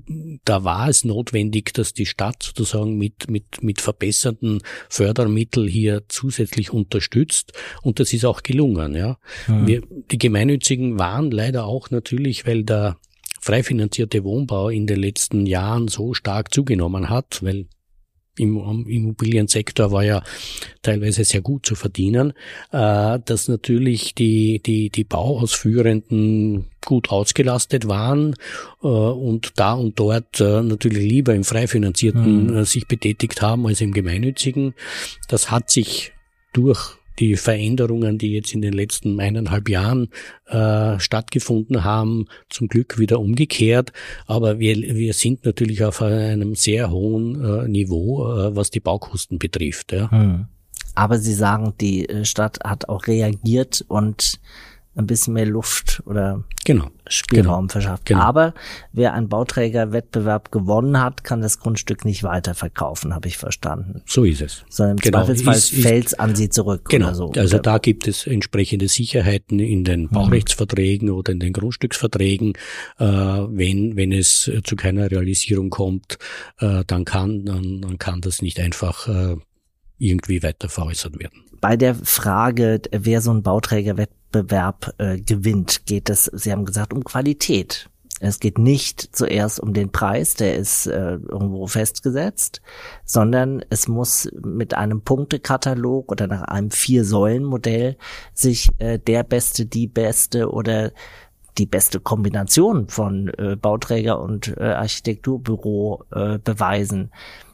da war es notwendig, dass die Stadt sozusagen mit mit mit verbesserten Fördermitteln hier zusätzlich unterstützt, und das ist auch gelungen. Ja, mhm. Wir, die Gemeinnützigen waren leider auch natürlich, weil der frei finanzierte Wohnbau in den letzten Jahren so stark zugenommen hat, weil im Immobiliensektor war ja teilweise sehr gut zu verdienen, äh, dass natürlich die die die Bauausführenden gut ausgelastet waren äh, und da und dort äh, natürlich lieber im frei finanzierten mhm. äh, sich betätigt haben als im gemeinnützigen. Das hat sich durch die Veränderungen, die jetzt in den letzten eineinhalb Jahren äh, stattgefunden haben, zum Glück wieder umgekehrt. Aber wir wir sind natürlich auf einem sehr hohen äh, Niveau, äh, was die Baukosten betrifft. Ja. Hm. Aber Sie sagen, die Stadt hat auch reagiert und ein bisschen mehr Luft oder genau, Spielraum genau, verschafft. Genau. Aber wer einen Bauträgerwettbewerb gewonnen hat, kann das Grundstück nicht weiterverkaufen, habe ich verstanden. So ist es. Sondern im genau. Zweifelsfall fällt es an Sie zurück genau. oder so. Also da gibt es entsprechende Sicherheiten in den Baurechtsverträgen mhm. oder in den Grundstücksverträgen. Äh, wenn wenn es zu keiner Realisierung kommt, äh, dann kann dann, dann kann das nicht einfach äh, irgendwie weiter veräußert werden. Bei der Frage, wer so einen Bauträgerwettbewerb äh, gewinnt, geht es, Sie haben gesagt, um Qualität. Es geht nicht zuerst um den Preis, der ist äh, irgendwo festgesetzt, sondern es muss mit einem Punktekatalog oder nach einem Vier-Säulen-Modell sich äh, der Beste, die Beste oder die beste Kombination von äh, Bauträger und äh, Architekturbüro äh, beweisen.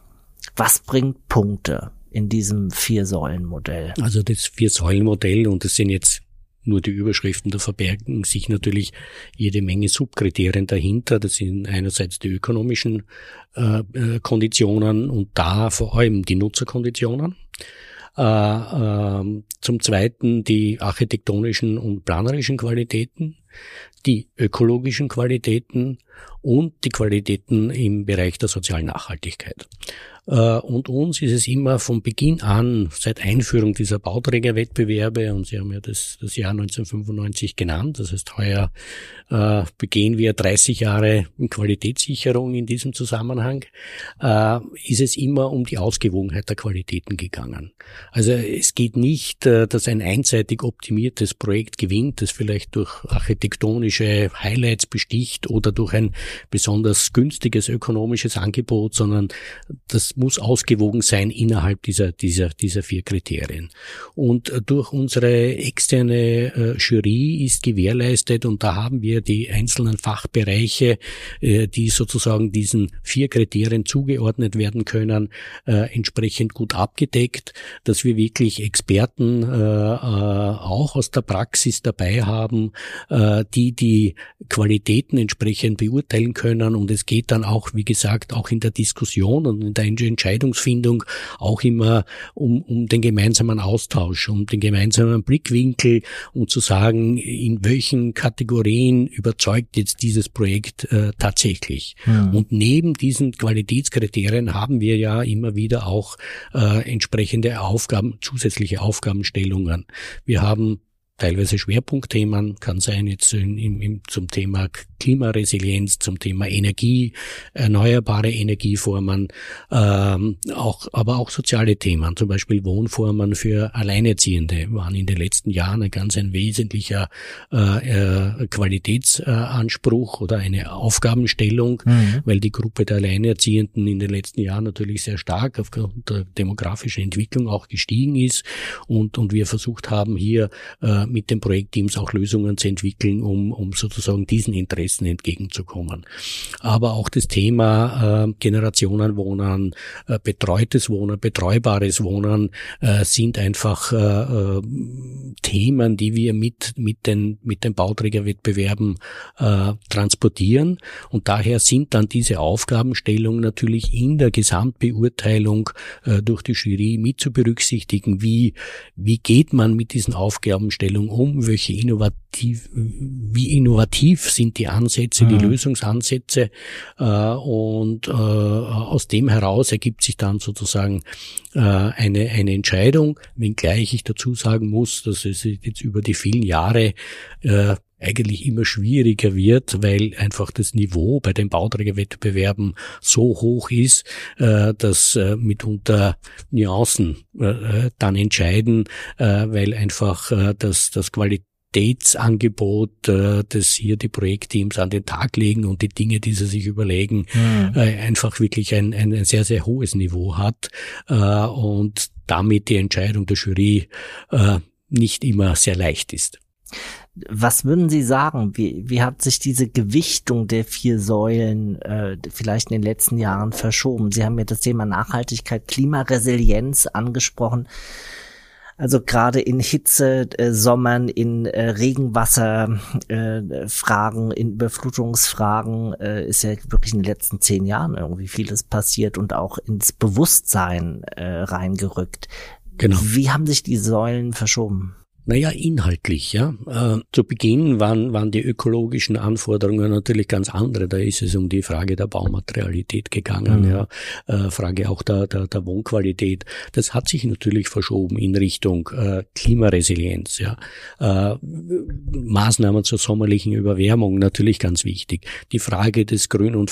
Was bringt Punkte in diesem Vier-Säulen-Modell? Also das Vier-Säulen-Modell, und das sind jetzt nur die Überschriften, da verbergen sich natürlich jede Menge Subkriterien dahinter. Das sind einerseits die ökonomischen äh, Konditionen und da vor allem die Nutzerkonditionen. Äh, äh, zum Zweiten die architektonischen und planerischen Qualitäten, die ökologischen Qualitäten und die Qualitäten im Bereich der sozialen Nachhaltigkeit. Und uns ist es immer von Beginn an, seit Einführung dieser Bauträgerwettbewerbe, und Sie haben ja das, das Jahr neunzehnhundertfünfundneunzig genannt, das heißt, heuer äh, begehen wir dreißig Jahre Qualitätssicherung in diesem Zusammenhang, äh, ist es immer um die Ausgewogenheit der Qualitäten gegangen. Also es geht nicht, äh, dass ein einseitig optimiertes Projekt gewinnt, das vielleicht durch architektonische Highlights besticht oder durch ein besonders günstiges ökonomisches Angebot, sondern das muss ausgewogen sein innerhalb dieser dieser dieser vier Kriterien. Und durch unsere externe äh, Jury ist gewährleistet, und da haben wir die einzelnen Fachbereiche, äh, die sozusagen diesen vier Kriterien zugeordnet werden können, äh, entsprechend gut abgedeckt, dass wir wirklich Experten äh, äh, auch aus der Praxis dabei haben, äh, die die Qualitäten entsprechend beurteilen können, und es geht dann auch, wie gesagt, auch in der Diskussion und in der Entscheidungsfindung auch immer um, um den gemeinsamen Austausch, um den gemeinsamen Blickwinkel, um zu sagen, in welchen Kategorien überzeugt jetzt dieses Projekt äh, tatsächlich. Ja. Und neben diesen Qualitätskriterien haben wir ja immer wieder auch äh, entsprechende Aufgaben, zusätzliche Aufgabenstellungen. Wir haben teilweise Schwerpunktthemen, kann sein jetzt in, in, in, zum Thema Klimaresilienz, zum Thema Energie, erneuerbare Energieformen, ähm, auch, aber auch soziale Themen, zum Beispiel Wohnformen für Alleinerziehende waren in den letzten Jahren ein ganz ein wesentlicher äh, äh, Qualitätsanspruch oder eine Aufgabenstellung, mhm. weil die Gruppe der Alleinerziehenden in den letzten Jahren natürlich sehr stark aufgrund der demografischen Entwicklung auch gestiegen ist, und und wir versucht haben, hier äh, mit den Projektteams auch Lösungen zu entwickeln, um um sozusagen diesen Interessen entgegenzukommen. Aber auch das Thema äh, Generationenwohnen, äh, betreutes Wohnen, betreubares Wohnen äh, sind einfach äh, Themen, die wir mit mit den mit den Bauträgerwettbewerben äh, transportieren, und daher sind dann diese Aufgabenstellungen natürlich in der Gesamtbeurteilung äh, durch die Jury mit zu berücksichtigen. Wie wie geht man mit diesen Aufgabenstellungen um, welche innovativ, wie innovativ sind die Ansätze, mhm. die Lösungsansätze, äh, und äh, aus dem heraus ergibt sich dann sozusagen äh, eine eine Entscheidung, wenngleich ich dazu sagen muss, dass es jetzt über die vielen Jahre äh, eigentlich immer schwieriger wird, weil einfach das Niveau bei den Bauträgerwettbewerben so hoch ist, äh, dass äh, mitunter Nuancen äh, dann entscheiden, äh, weil einfach äh, das, das Qualitätsangebot, äh, das hier die Projektteams an den Tag legen und die Dinge, die sie sich überlegen, mhm. äh, einfach wirklich ein, ein, ein sehr, sehr hohes Niveau hat, äh, und damit die Entscheidung der Jury äh, nicht immer sehr leicht ist. Was würden Sie sagen, wie, wie hat sich diese Gewichtung der vier Säulen äh, vielleicht in den letzten Jahren verschoben? Sie haben ja das Thema Nachhaltigkeit, Klimaresilienz angesprochen. Also gerade in Hitze, äh, Sommern, in äh, Regenwasserfragen, äh, in Überflutungsfragen äh, ist ja wirklich in den letzten zehn Jahren irgendwie vieles passiert und auch ins Bewusstsein äh, reingerückt. Genau. Wie haben sich die Säulen verschoben? Naja, inhaltlich, ja. Äh, zu Beginn waren, waren die ökologischen Anforderungen natürlich ganz andere. Da ist es um die Frage der Baumaterialität gegangen, mhm. ja. Äh, Frage auch der, der, der Wohnqualität. Das hat sich natürlich verschoben in Richtung äh, Klimaresilienz, ja. Äh, Maßnahmen zur sommerlichen Überwärmung, natürlich ganz wichtig. Die Frage des Grün- und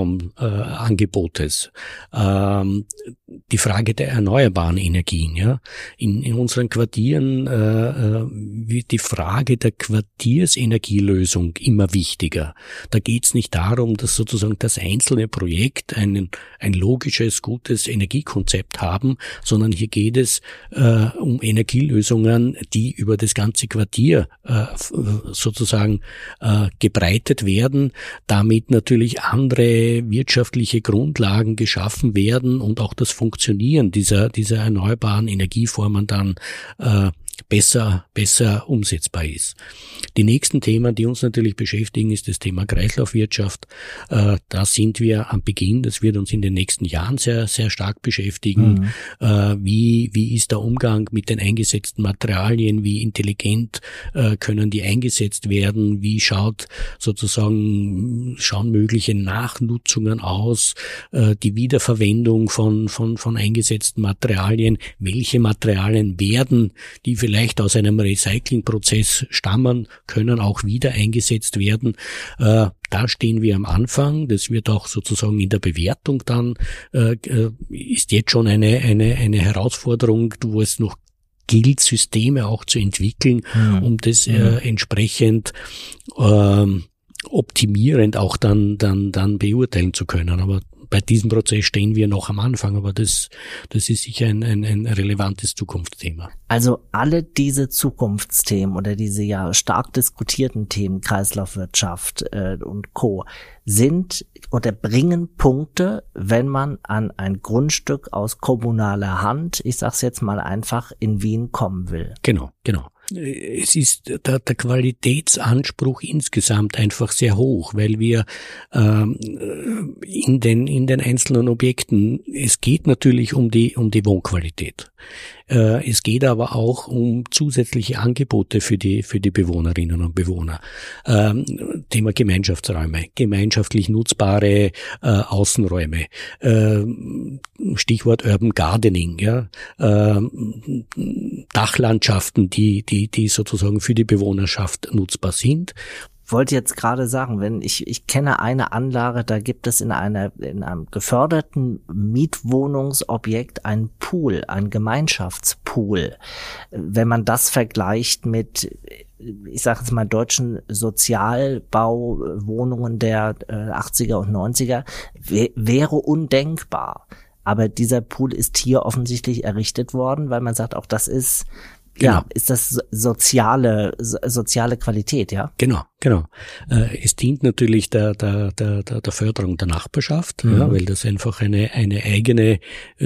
Freiraumangebotes. Äh, ähm, die Frage der erneuerbaren Energien, ja. In, in unseren Quartieren äh, wird die Frage der Quartiersenergielösung immer wichtiger. Da geht es nicht darum, dass sozusagen das einzelne Projekt einen, ein logisches, gutes Energiekonzept haben, sondern hier geht es äh, um Energielösungen, die über das ganze Quartier äh, sozusagen äh, gebreitet werden, damit natürlich andere wirtschaftliche Grundlagen geschaffen werden und auch das Funktionieren dieser, dieser erneuerbaren Energieformen dann äh, besser, besser umsetzbar ist. Die nächsten Themen, die uns natürlich beschäftigen, ist das Thema Kreislaufwirtschaft. Äh, da sind wir am Beginn, das wird uns in den nächsten Jahren sehr, sehr stark beschäftigen. Mhm. Äh, wie, wie ist der Umgang mit den eingesetzten Materialien? Wie intelligent äh, können die eingesetzt werden? Wie schaut sozusagen, schauen mögliche Nachnutzungen aus? Äh, die Wiederverwendung von, von, von eingesetzten Materialien? Welche Materialien werden, die vielleicht aus einem Recyclingprozess stammen, können auch wieder eingesetzt werden. Äh, da stehen wir am Anfang. Das wird auch sozusagen in der Bewertung dann, äh, ist jetzt schon eine, eine, eine Herausforderung, wo es noch gilt, Systeme auch zu entwickeln, mhm. um das äh, entsprechend äh, optimierend auch dann, dann, dann beurteilen zu können. Aber bei diesem Prozess stehen wir noch am Anfang, aber das, das ist sicher ein, ein, ein relevantes Zukunftsthema. Also alle diese Zukunftsthemen oder diese ja stark diskutierten Themen, Kreislaufwirtschaft äh, und Co., sind oder bringen Punkte, wenn man an ein Grundstück aus kommunaler Hand, ich sag's jetzt mal einfach, in Wien kommen will. Genau, genau. Es ist der, der Qualitätsanspruch insgesamt einfach sehr hoch, weil wir ähm, in den in den einzelnen Objekten, es geht natürlich um die um die Wohnqualität. Äh, es geht aber auch um zusätzliche Angebote für die für die Bewohnerinnen und Bewohner. Ähm, Thema Gemeinschaftsräume, gemeinschaftlich nutzbare äh, Außenräume, äh, Stichwort Urban Gardening, ja, äh, Dachlandschaften, die die die die sozusagen für die Bewohnerschaft nutzbar sind. Ich wollte jetzt gerade sagen, wenn ich ich kenne eine Anlage, da gibt es in einer in einem geförderten Mietwohnungsobjekt einen Pool, einen Gemeinschaftspool. Wenn man das vergleicht mit, ich sage jetzt mal, deutschen Sozialbauwohnungen der äh, achtziger und neunziger, wär, wäre undenkbar. Aber dieser Pool ist hier offensichtlich errichtet worden, weil man sagt, auch das ist Genau. Ja, ist das soziale soziale Qualität, ja? Genau, genau. Es dient natürlich der der der der Förderung der Nachbarschaft, mhm. ja, weil das einfach eine eine eigene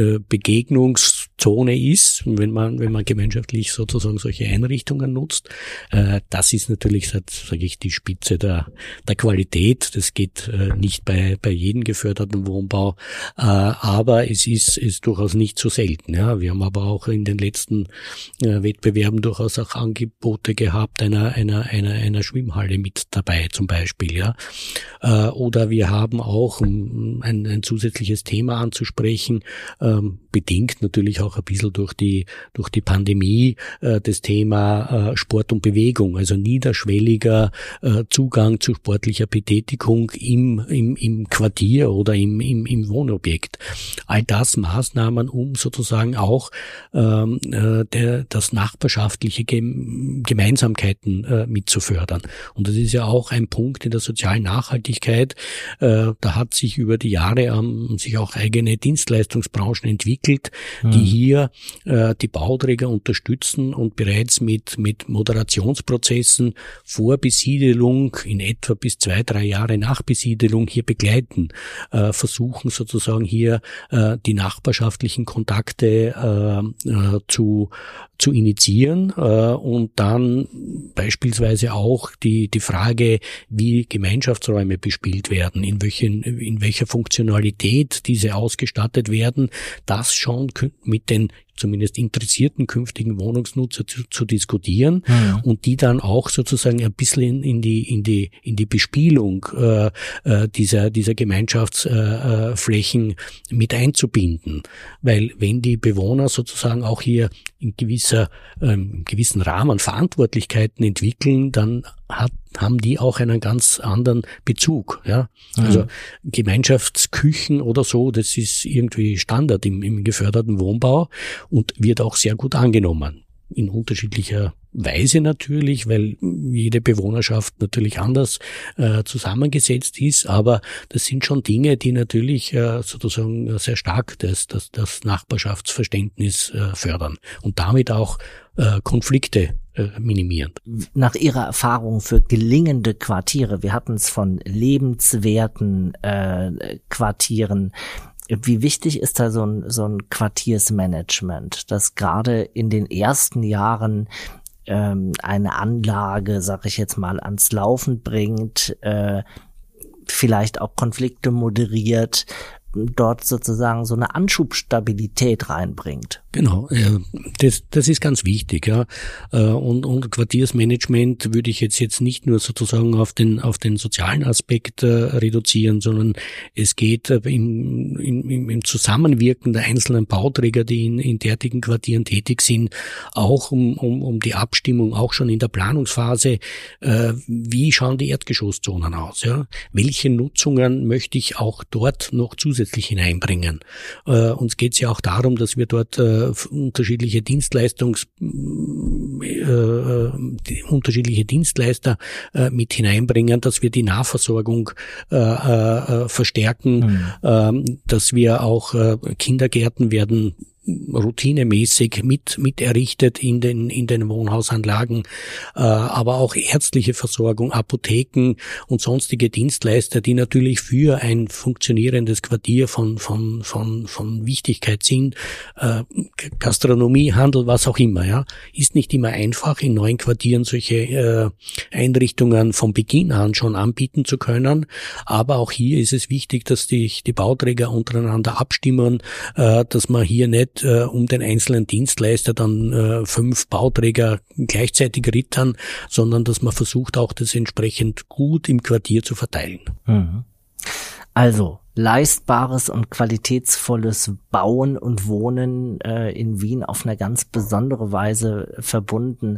Begegnungszone ist, wenn man wenn man gemeinschaftlich sozusagen solche Einrichtungen nutzt. Das ist natürlich, sage ich, die Spitze der der Qualität. Das geht nicht bei bei jedem geförderten Wohnbau, aber es ist ist durchaus nicht so selten. Ja, wir haben aber auch in den letzten Wettbewerben durchaus auch Angebote gehabt, einer, einer, einer, einer Schwimmhalle mit dabei zum Beispiel, ja. Äh, oder wir haben auch, um ein, ein zusätzliches Thema anzusprechen, ähm, bedingt natürlich auch ein bisschen durch die, durch die Pandemie, äh, das Thema äh, Sport und Bewegung, also niederschwelliger äh, Zugang zu sportlicher Betätigung im, im, im Quartier oder im, im, im Wohnobjekt. All das Maßnahmen, um sozusagen auch ähm, äh, der, das nachbarschaftliche Gemeinsamkeiten äh, mitzufördern. Und das ist ja auch ein Punkt in der sozialen Nachhaltigkeit. Äh, da hat sich über die Jahre ähm, sich auch eigene Dienstleistungsbranchen entwickelt, mhm. die hier äh, die Bauträger unterstützen und bereits mit mit Moderationsprozessen vor Besiedelung in etwa bis zwei, drei Jahre nach Besiedelung hier begleiten, äh, versuchen sozusagen hier äh, die nachbarschaftlichen Kontakte äh, äh, zu zu initiieren äh, und dann beispielsweise auch die die Frage, wie Gemeinschaftsräume bespielt werden, in welchen in welcher Funktionalität diese ausgestattet werden, das schon mit den zumindest interessierten künftigen Wohnungsnutzer zu, zu diskutieren mhm. und die dann auch sozusagen ein bisschen in, in die in die in die Bespielung äh, äh, dieser dieser Gemeinschaftsflächen äh, mit einzubinden, weil wenn die Bewohner sozusagen auch hier in gewisser ähm, gewissen Rahmen Verantwortlichkeiten entwickeln, dann hat, haben die auch einen ganz anderen Bezug. Ja, mhm. Also Gemeinschaftsküchen oder so, das ist irgendwie Standard im, im geförderten Wohnbau und wird auch sehr gut angenommen. In unterschiedlicher Weise natürlich, weil jede Bewohnerschaft natürlich anders äh, zusammengesetzt ist, aber das sind schon Dinge, die natürlich äh, sozusagen sehr stark das, das, das Nachbarschaftsverständnis äh, fördern und damit auch äh, Konflikte äh, minimieren. Nach Ihrer Erfahrung für gelingende Quartiere, wir hatten es von lebenswerten äh, Quartieren, wie wichtig ist da so ein, so ein Quartiersmanagement, das gerade in den ersten Jahren ähm, eine Anlage, sag ich jetzt mal, ans Laufen bringt, äh, vielleicht auch Konflikte moderiert, dort sozusagen so eine Anschubstabilität reinbringt. Genau, ja, das, das ist ganz wichtig, ja. Und, und Quartiersmanagement würde ich jetzt jetzt nicht nur sozusagen auf den auf den sozialen Aspekt äh, reduzieren, sondern es geht im, im, im Zusammenwirken der einzelnen Bauträger, die in, in derartigen Quartieren tätig sind, auch um, um, um die Abstimmung, auch schon in der Planungsphase. Äh, wie schauen die Erdgeschosszonen aus? Ja? Welche Nutzungen möchte ich auch dort noch zusätzlich hineinbringen? Äh, uns geht es ja auch darum, dass wir dort äh, unterschiedliche Dienstleistungs äh, die unterschiedliche Dienstleister äh, mit hineinbringen, dass wir die Nahversorgung äh, äh, verstärken, mhm. äh, dass wir auch äh, Kindergärten werden routinemäßig mit mit errichtet in den in den Wohnhausanlagen, äh, aber auch ärztliche Versorgung, Apotheken und sonstige Dienstleister, die natürlich für ein funktionierendes Quartier von von von von Wichtigkeit sind. Äh, Gastronomie, Handel, was auch immer, ja, ist nicht immer einfach, in neuen Quartieren solche äh, Einrichtungen von Beginn an schon anbieten zu können. Aber auch hier ist es wichtig, dass die die Bauträger untereinander abstimmen, äh, dass man hier nicht äh, um den einzelnen Dienstleister dann äh, fünf Bauträger gleichzeitig rittern, sondern dass man versucht, auch das entsprechend gut im Quartier zu verteilen. Mhm. Also leistbares und qualitätsvolles Bauen und Wohnen äh, in Wien auf eine ganz besondere Weise verbunden.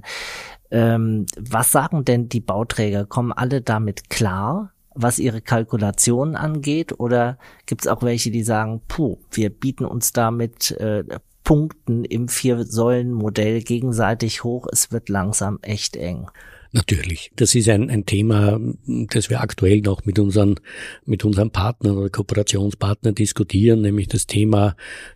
Ähm, was sagen denn die Bauträger? Kommen alle damit klar, was ihre Kalkulationen angeht, oder gibt es auch welche, die sagen, puh, wir bieten uns da mit äh, Punkten im Vier-Säulen-Modell gegenseitig hoch, es wird langsam echt eng? Natürlich. Das ist ein, ein Thema, das wir aktuell noch mit unseren, mit unseren Partnern oder Kooperationspartnern diskutieren, nämlich das Thema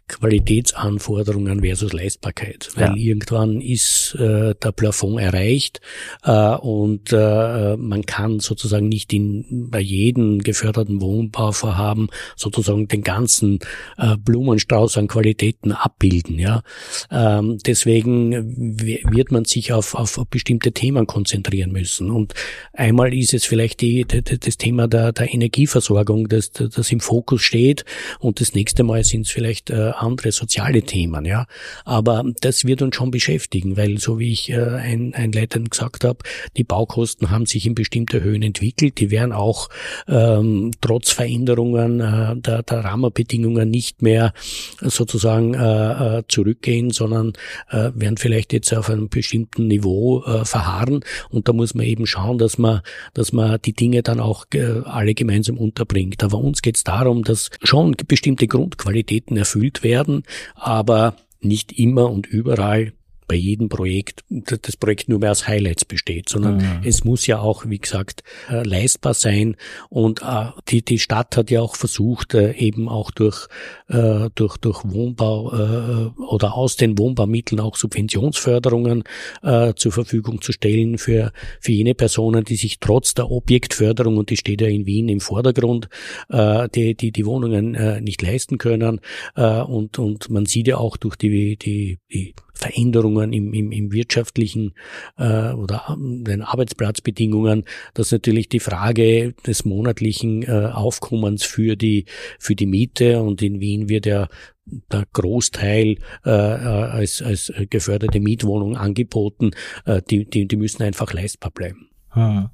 Qualitätsanforderungen versus Leistbarkeit. Weil ja. irgendwann ist äh, der Plafond erreicht äh, und äh, man kann sozusagen nicht in, bei jedem geförderten Wohnbauvorhaben sozusagen den ganzen äh, Blumenstrauß an Qualitäten abbilden. Ja, ähm, deswegen wird man sich auf, auf bestimmte Themen konzentrieren müssen. Und einmal ist es vielleicht die, die, das Thema der, der Energieversorgung, das, das im Fokus steht, und das nächste Mal sind es vielleicht äh, andere soziale Themen. Ja, aber das wird uns schon beschäftigen, weil, so wie ich äh, ein, einleitend gesagt habe, die Baukosten haben sich in bestimmte Höhen entwickelt. Die werden auch ähm, trotz Veränderungen äh, der, der Rahmenbedingungen nicht mehr sozusagen äh, zurückgehen, sondern äh, werden vielleicht jetzt auf einem bestimmten Niveau äh, verharren. Und da muss man eben schauen, dass man, dass man die Dinge dann auch äh, alle gemeinsam unterbringt. Aber uns geht es darum, dass schon bestimmte Grundqualitäten erfüllt werden, aber nicht immer und überall bei jedem Projekt das Projekt nur mehr aus Highlights besteht, sondern mhm. es muss ja auch, wie gesagt, äh, leistbar sein. Und äh, die die Stadt hat ja auch versucht, äh, eben auch durch äh, durch durch Wohnbau äh, oder aus den Wohnbaumitteln auch Subventionsförderungen äh, zur Verfügung zu stellen für für jene Personen, die sich trotz der Objektförderung, und die steht ja in Wien im Vordergrund, äh, die die die Wohnungen äh, nicht leisten können. Äh, und und man sieht ja auch durch die die die Veränderungen im, im, im wirtschaftlichen äh, oder den Arbeitsplatzbedingungen, dass natürlich die Frage des monatlichen äh, Aufkommens für die für die Miete, und in Wien wird ja der Großteil äh, als, als geförderte Mietwohnung angeboten. Äh, die, die, die müssen einfach leistbar bleiben. Hm.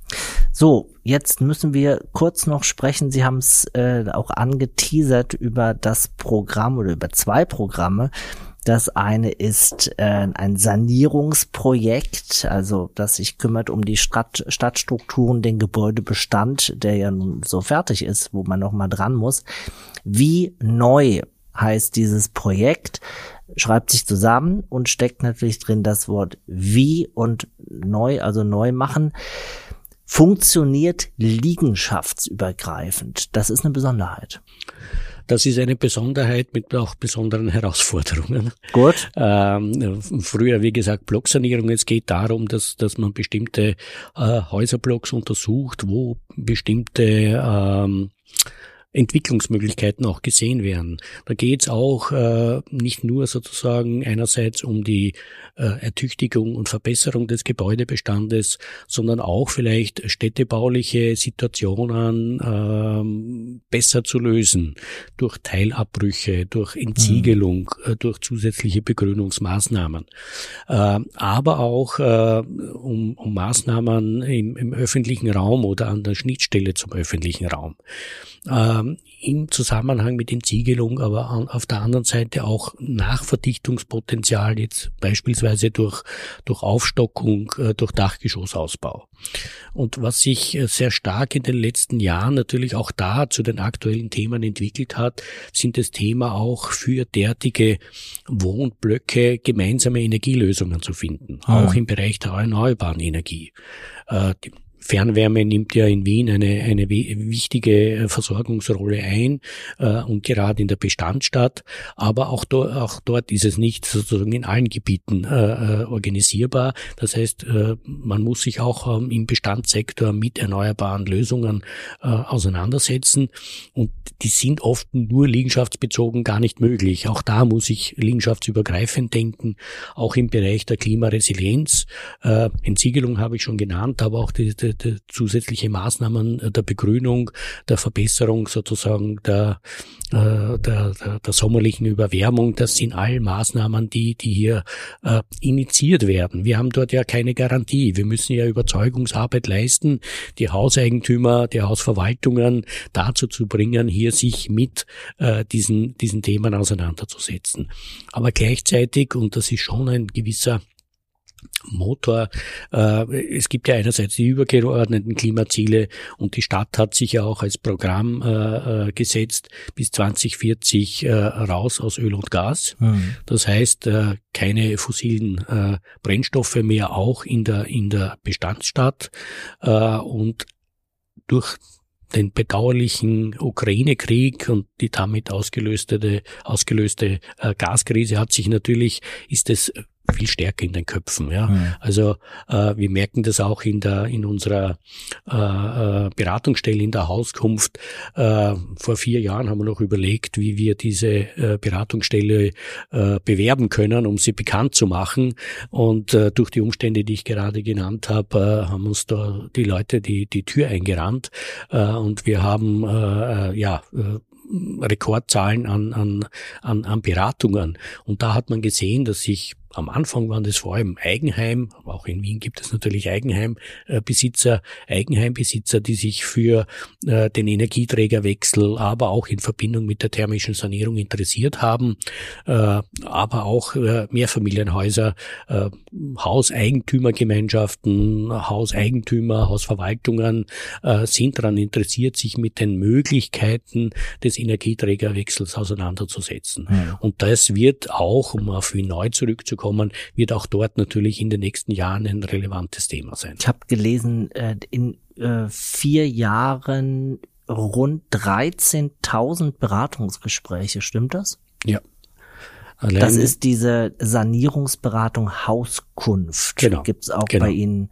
So, jetzt müssen wir kurz noch sprechen. Sie haben es äh, auch angeteasert über das Programm oder über zwei Programme. Das eine ist äh, ein Sanierungsprojekt, also das sich kümmert um die Stadt, Stadtstrukturen, den Gebäudebestand, der ja nun so fertig ist, wo man noch mal dran muss. Wie neu heißt dieses Projekt? Schreibt sich zusammen und steckt natürlich drin das Wort wie und neu, also neu machen. Funktioniert liegenschaftsübergreifend. Das ist eine Besonderheit. Das ist eine Besonderheit mit auch besonderen Herausforderungen. Gut. Ähm, früher, wie gesagt, Blocksanierung. Es geht darum, dass, dass man bestimmte äh, Häuserblocks untersucht, wo bestimmte ähm, Entwicklungsmöglichkeiten auch gesehen werden. Da geht es auch äh, nicht nur sozusagen einerseits um die äh, Ertüchtigung und Verbesserung des Gebäudebestandes, sondern auch vielleicht städtebauliche Situationen ähm, besser zu lösen durch Teilabbrüche, durch Entsiegelung, mhm. äh, durch zusätzliche Begrünungsmaßnahmen, äh, aber auch äh, um, um Maßnahmen im, im öffentlichen Raum oder an der Schnittstelle zum öffentlichen Raum. Ähm, im Zusammenhang mit Entsiegelung, aber an, auf der anderen Seite auch Nachverdichtungspotenzial, jetzt beispielsweise durch, durch Aufstockung, äh, durch Dachgeschossausbau. Und was sich äh, sehr stark in den letzten Jahren natürlich auch da zu den aktuellen Themen entwickelt hat, sind das Thema auch für derartige Wohnblöcke gemeinsame Energielösungen zu finden, ah. auch im Bereich der erneuerbaren Energie. Äh, die Fernwärme nimmt ja in Wien eine, eine wichtige Versorgungsrolle ein äh, und gerade in der Bestandsstadt, aber auch, do, auch dort ist es nicht sozusagen in allen Gebieten äh, organisierbar. Das heißt, äh, man muss sich auch ähm, im Bestandssektor mit erneuerbaren Lösungen äh, auseinandersetzen und die sind oft nur liegenschaftsbezogen gar nicht möglich. Auch da muss ich liegenschaftsübergreifend denken, auch im Bereich der Klimaresilienz. Äh, Entsiegelung habe ich schon genannt, aber auch die, die Die zusätzliche Maßnahmen der Begrünung, der Verbesserung sozusagen der, äh, der, der, der sommerlichen Überwärmung, das sind all Maßnahmen, die, die hier äh, initiiert werden. Wir haben dort ja keine Garantie. Wir müssen ja Überzeugungsarbeit leisten, die Hauseigentümer, die Hausverwaltungen dazu zu bringen, hier sich mit äh, diesen, diesen Themen auseinanderzusetzen. Aber gleichzeitig, und das ist schon ein gewisser Motor. Äh, es gibt ja einerseits die übergeordneten Klimaziele und die Stadt hat sich ja auch als Programm äh, gesetzt, bis zwanzig vierzig äh, raus aus Öl und Gas. Mhm. Das heißt, äh, keine fossilen äh, Brennstoffe mehr, auch in der in der Bestandsstadt. Äh, und durch den bedauerlichen Ukraine-Krieg und die damit ausgelöste ausgelöste äh, Gaskrise hat sich natürlich, ist es viel stärker in den Köpfen, ja. Mhm. Also äh, wir merken das auch in der in unserer äh, äh, Beratungsstelle in der Hauskunft. Äh, vor vier Jahren haben wir noch überlegt, wie wir diese äh, Beratungsstelle äh, bewerben können, um sie bekannt zu machen. Und äh, durch die Umstände, die ich gerade genannt habe, äh, haben uns da die Leute die die Tür eingerannt äh, und wir haben äh, ja äh, Rekordzahlen an, an, an, an Beratungen. Und da hat man gesehen, dass sich am Anfang waren das vor allem Eigenheim, auch in Wien gibt es natürlich Eigenheimbesitzer, Eigenheimbesitzer, die sich für äh, den Energieträgerwechsel, aber auch in Verbindung mit der thermischen Sanierung interessiert haben, äh, aber auch äh, Mehrfamilienhäuser, äh, Hauseigentümergemeinschaften, Hauseigentümer, Hausverwaltungen äh, sind daran interessiert, sich mit den Möglichkeiten des Energieträgerwechsels auseinanderzusetzen. Ja. Und das wird auch, um auf Wien neu zurückzukommen, wird auch dort natürlich in den nächsten Jahren ein relevantes Thema sein. Ich habe gelesen, in vier Jahren rund dreizehntausend Beratungsgespräche, stimmt das? Ja. Allein das ist diese Sanierungsberatung Hauskunft. Genau. Gibt's auch genau. bei Ihnen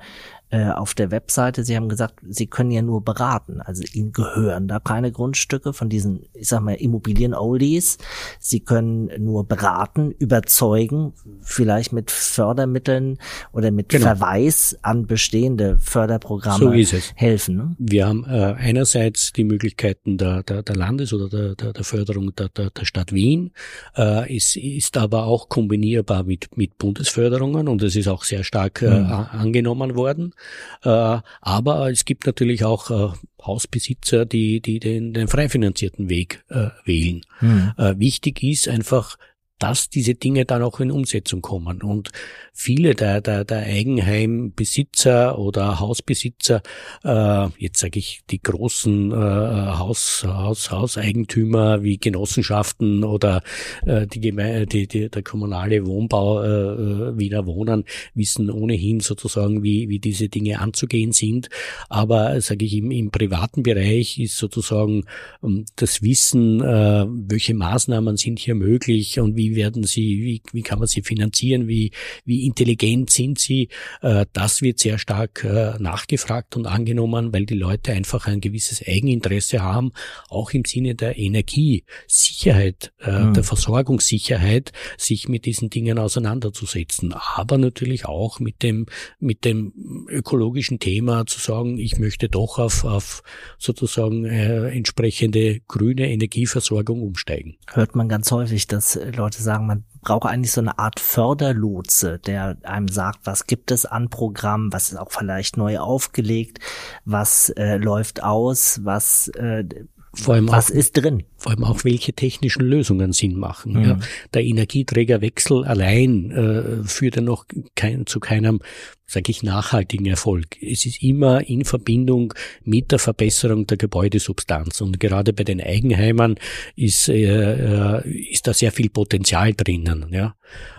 äh, auf der Webseite, Sie haben gesagt, Sie können ja nur beraten. Also Ihnen gehören da keine Grundstücke von diesen, ich sag mal, Immobilien-Oldies. Sie können nur beraten, überzeugen, vielleicht mit Fördermitteln oder mit genau. Verweis an bestehende Förderprogramme so ist es. helfen. Ne? Wir haben äh, einerseits die Möglichkeiten der, der, der Landes- oder der, der, der Förderung der, der, der Stadt Wien. Äh, es ist aber auch kombinierbar mit, mit Bundesförderungen und es ist auch sehr stark äh, mhm. angenommen worden. Äh, aber es gibt natürlich auch äh, Hausbesitzer, die, die den, den frei finanzierten Weg äh, wählen. Mhm. Äh, wichtig ist einfach, dass diese Dinge dann auch in Umsetzung kommen. Und viele der, der, der Eigenheimbesitzer oder Hausbesitzer, äh, jetzt sage ich die großen äh, Haus, Haus, Hauseigentümer wie Genossenschaften oder äh, die, Geme- die, die der kommunale Wohnbau äh, Wiener Wohnen, wissen ohnehin sozusagen, wie, wie diese Dinge anzugehen sind. Aber sage ich im, im privaten Bereich ist sozusagen um, das Wissen, äh, welche Maßnahmen sind hier möglich und wie Wie werden sie, wie, wie kann man sie finanzieren, wie, wie intelligent sind sie? Äh, das wird sehr stark äh, nachgefragt und angenommen, weil die Leute einfach ein gewisses Eigeninteresse haben, auch im Sinne der Energiesicherheit, äh, mhm. der Versorgungssicherheit, sich mit diesen Dingen auseinanderzusetzen. Aber natürlich auch mit dem, mit dem ökologischen Thema zu sagen, ich möchte doch auf, auf sozusagen äh, entsprechende grüne Energieversorgung umsteigen. Hört man ganz häufig, dass Leute sagen, man braucht eigentlich so eine Art Förderlotse, der einem sagt, was gibt es an Programmen, was ist auch vielleicht neu aufgelegt, was äh, läuft aus, was äh, Vor allem was auch, ist drin? Vor allem auch, welche technischen Lösungen Sinn machen. Mhm. Ja. Der Energieträgerwechsel allein äh, führt ja noch kein, zu keinem, sage ich, nachhaltigen Erfolg. Es ist immer in Verbindung mit der Verbesserung der Gebäudesubstanz. Und gerade bei den Eigenheimern ist, äh, ist da sehr viel Potenzial drinnen. Ja.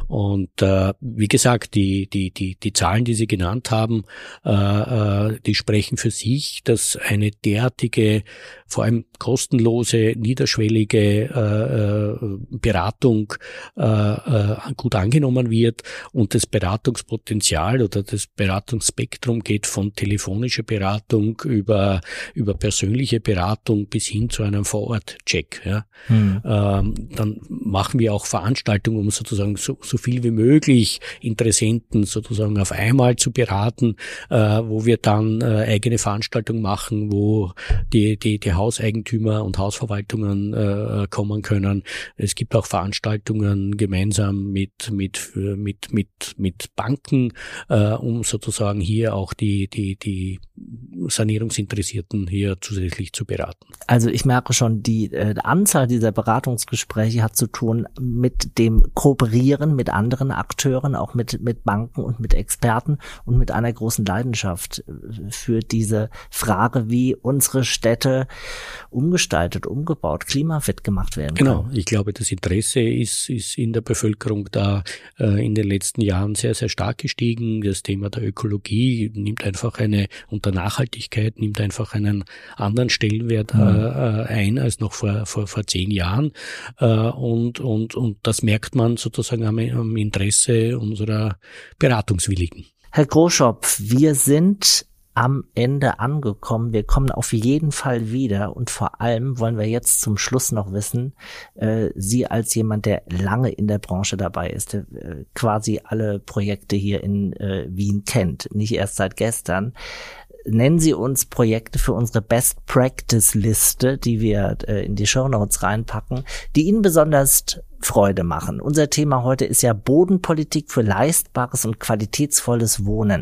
Und äh, wie gesagt, die die die die Zahlen, die Sie genannt haben, äh, äh, die sprechen für sich, dass eine derartige, vor allem kostenlose, niederschwellige äh, äh, Beratung äh, äh, gut angenommen wird und das Beratungspotenzial oder das Beratungsspektrum geht von telefonischer Beratung über über persönliche Beratung bis hin zu einem Vor-Ort-Check. Ja. Hm. Ähm, dann machen wir auch Veranstaltungen, um sozusagen so, so viel wie möglich Interessenten sozusagen auf einmal zu beraten, äh, wo wir dann äh, eigene Veranstaltungen machen, wo die die die Hauseigentümer und Hausverwaltungen äh, kommen können. Es gibt auch Veranstaltungen gemeinsam mit mit mit mit mit Banken, äh, um sozusagen hier auch die die die Sanierungsinteressierten hier zusätzlich zu beraten. Also ich merke schon, die äh, Anzahl dieser Beratungsgespräche hat zu tun mit dem Kooperieren mit anderen Akteuren, auch mit mit Banken und mit Experten und mit einer großen Leidenschaft für diese Frage, wie unsere Städte umgestaltet, umgebaut, klimafit gemacht werden können. Genau, ich glaube, das Interesse ist ist in der Bevölkerung da äh, in den letzten Jahren sehr, sehr stark gestiegen. Das Thema der Ökologie nimmt einfach eine, und der Nachhaltigkeit nimmt einfach einen anderen Stellenwert mhm. äh, ein als noch vor vor vor zehn Jahren. Äh, und und und das merkt man sozusagen am, am Interesse unserer Beratungswilligen. Herr Groschopf, wir sind am Ende angekommen. Wir kommen auf jeden Fall wieder und vor allem wollen wir jetzt zum Schluss noch wissen, äh, Sie als jemand, der lange in der Branche dabei ist, der äh, quasi alle Projekte hier in äh, Wien kennt, nicht erst seit gestern. Nennen Sie uns Projekte für unsere Best-Practice-Liste, die wir äh, in die Shownotes reinpacken, die Ihnen besonders Freude machen. Unser Thema heute ist ja Bodenpolitik für leistbares und qualitätsvolles Wohnen.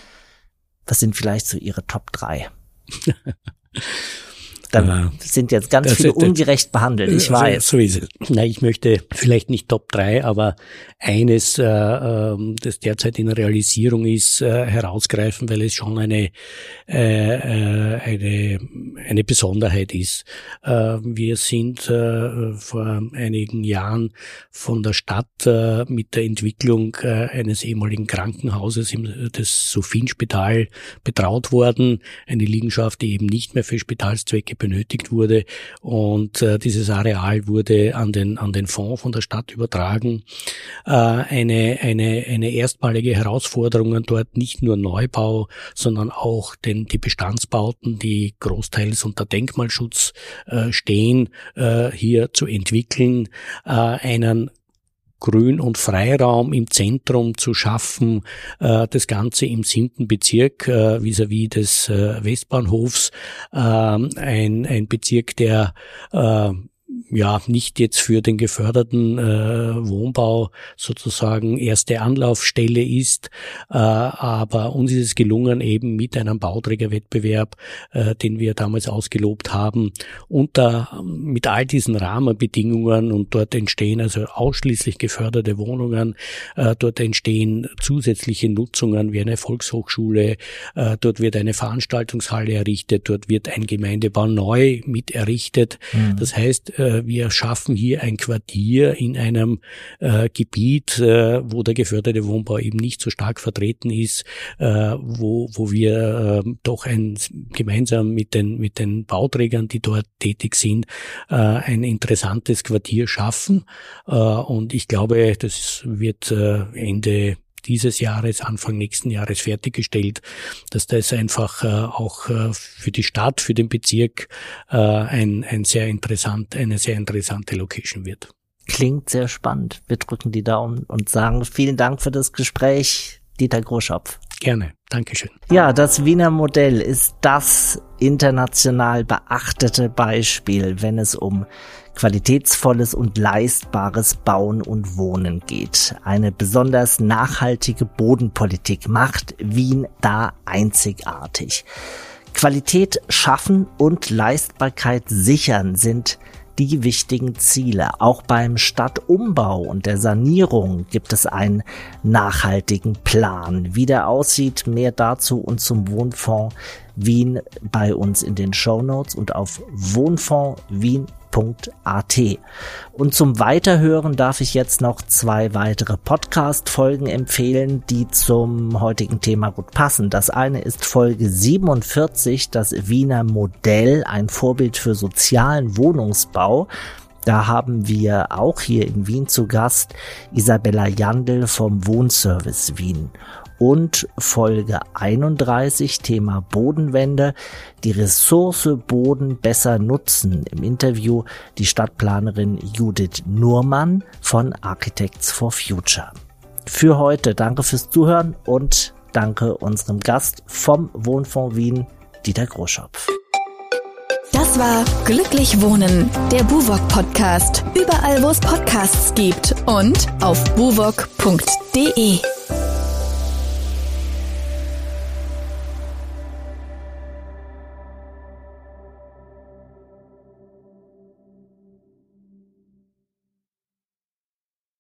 Was sind vielleicht so Ihre Top drei? Dann sind jetzt ganz das, viele ungerecht behandelt, ich also, weiß. So ist es. Na, ich möchte vielleicht nicht Top drei, aber eines, äh, das derzeit in Realisierung ist, äh, herausgreifen, weil es schon eine äh, eine eine Besonderheit ist. Äh, wir sind äh, vor einigen Jahren von der Stadt äh, mit der Entwicklung äh, eines ehemaligen Krankenhauses, im, das Sophienspital, betraut worden. Eine Liegenschaft, die eben nicht mehr für Spitalszwecke benötigt wurde. Und äh, dieses Areal wurde an den an den Fonds von der Stadt übertragen. Äh, eine eine eine erstmalige Herausforderung dort, nicht nur Neubau, sondern auch den die Bestandsbauten, die großteils unter Denkmalschutz äh, stehen, äh, hier zu entwickeln, äh, einen Grün- und Freiraum im Zentrum zu schaffen, äh, das Ganze im siebten Bezirk äh, vis-à-vis des äh, Westbahnhofs, äh, ein, ein Bezirk, der äh, ja nicht jetzt für den geförderten äh, Wohnbau sozusagen erste Anlaufstelle ist, äh, aber uns ist es gelungen, eben mit einem Bauträgerwettbewerb, äh, den wir damals ausgelobt haben, unter mit all diesen Rahmenbedingungen, und dort entstehen also ausschließlich geförderte Wohnungen, äh, dort entstehen zusätzliche Nutzungen wie eine Volkshochschule, äh, dort wird eine Veranstaltungshalle errichtet, dort wird ein Gemeindebau neu mit errichtet. Mhm. Das heißt, wir schaffen hier ein Quartier in einem äh, Gebiet, äh, wo der geförderte Wohnbau eben nicht so stark vertreten ist, äh, wo wo wir äh, doch ein gemeinsam mit den mit den Bauträgern, die dort tätig sind, äh, ein interessantes Quartier schaffen. Äh, und ich glaube, das wird äh, Ende dieses Jahres, Anfang nächsten Jahres fertiggestellt, dass das einfach äh, auch äh, für die Stadt, für den Bezirk äh, ein, ein sehr interessant, eine sehr interessante Location wird. Klingt sehr spannend. Wir drücken die Daumen und sagen vielen Dank für das Gespräch, Dieter Großschopf. Gerne. Dankeschön. Ja, das Wiener Modell ist das international beachtete Beispiel, wenn es um qualitätsvolles und leistbares Bauen und Wohnen geht. Eine besonders nachhaltige Bodenpolitik macht Wien da einzigartig. Qualität schaffen und Leistbarkeit sichern sind die wichtigen Ziele. Auch beim Stadtumbau und der Sanierung gibt es einen nachhaltigen Plan. Wie der aussieht, mehr dazu und zum Wohnfonds Wien bei uns in den Shownotes und auf wohnfondswien punkt a t. Und zum Weiterhören darf ich jetzt noch zwei weitere Podcast-Folgen empfehlen, die zum heutigen Thema gut passen. Das eine ist Folge siebenundvierzig, das Wiener Modell, ein Vorbild für sozialen Wohnungsbau. Da haben wir auch hier in Wien zu Gast Isabella Jandl vom Wohnservice Wien. Und Folge einunddreißig, Thema Bodenwende, die Ressource Boden besser nutzen. Im Interview die Stadtplanerin Judith Nurmann von Architects for Future. Für heute danke fürs Zuhören und danke unserem Gast vom Wohnfonds Wien, Dieter Großschopf. Das war Glücklich Wohnen, der BUWOG-Podcast. Überall, wo es Podcasts gibt und auf buwog punkt de.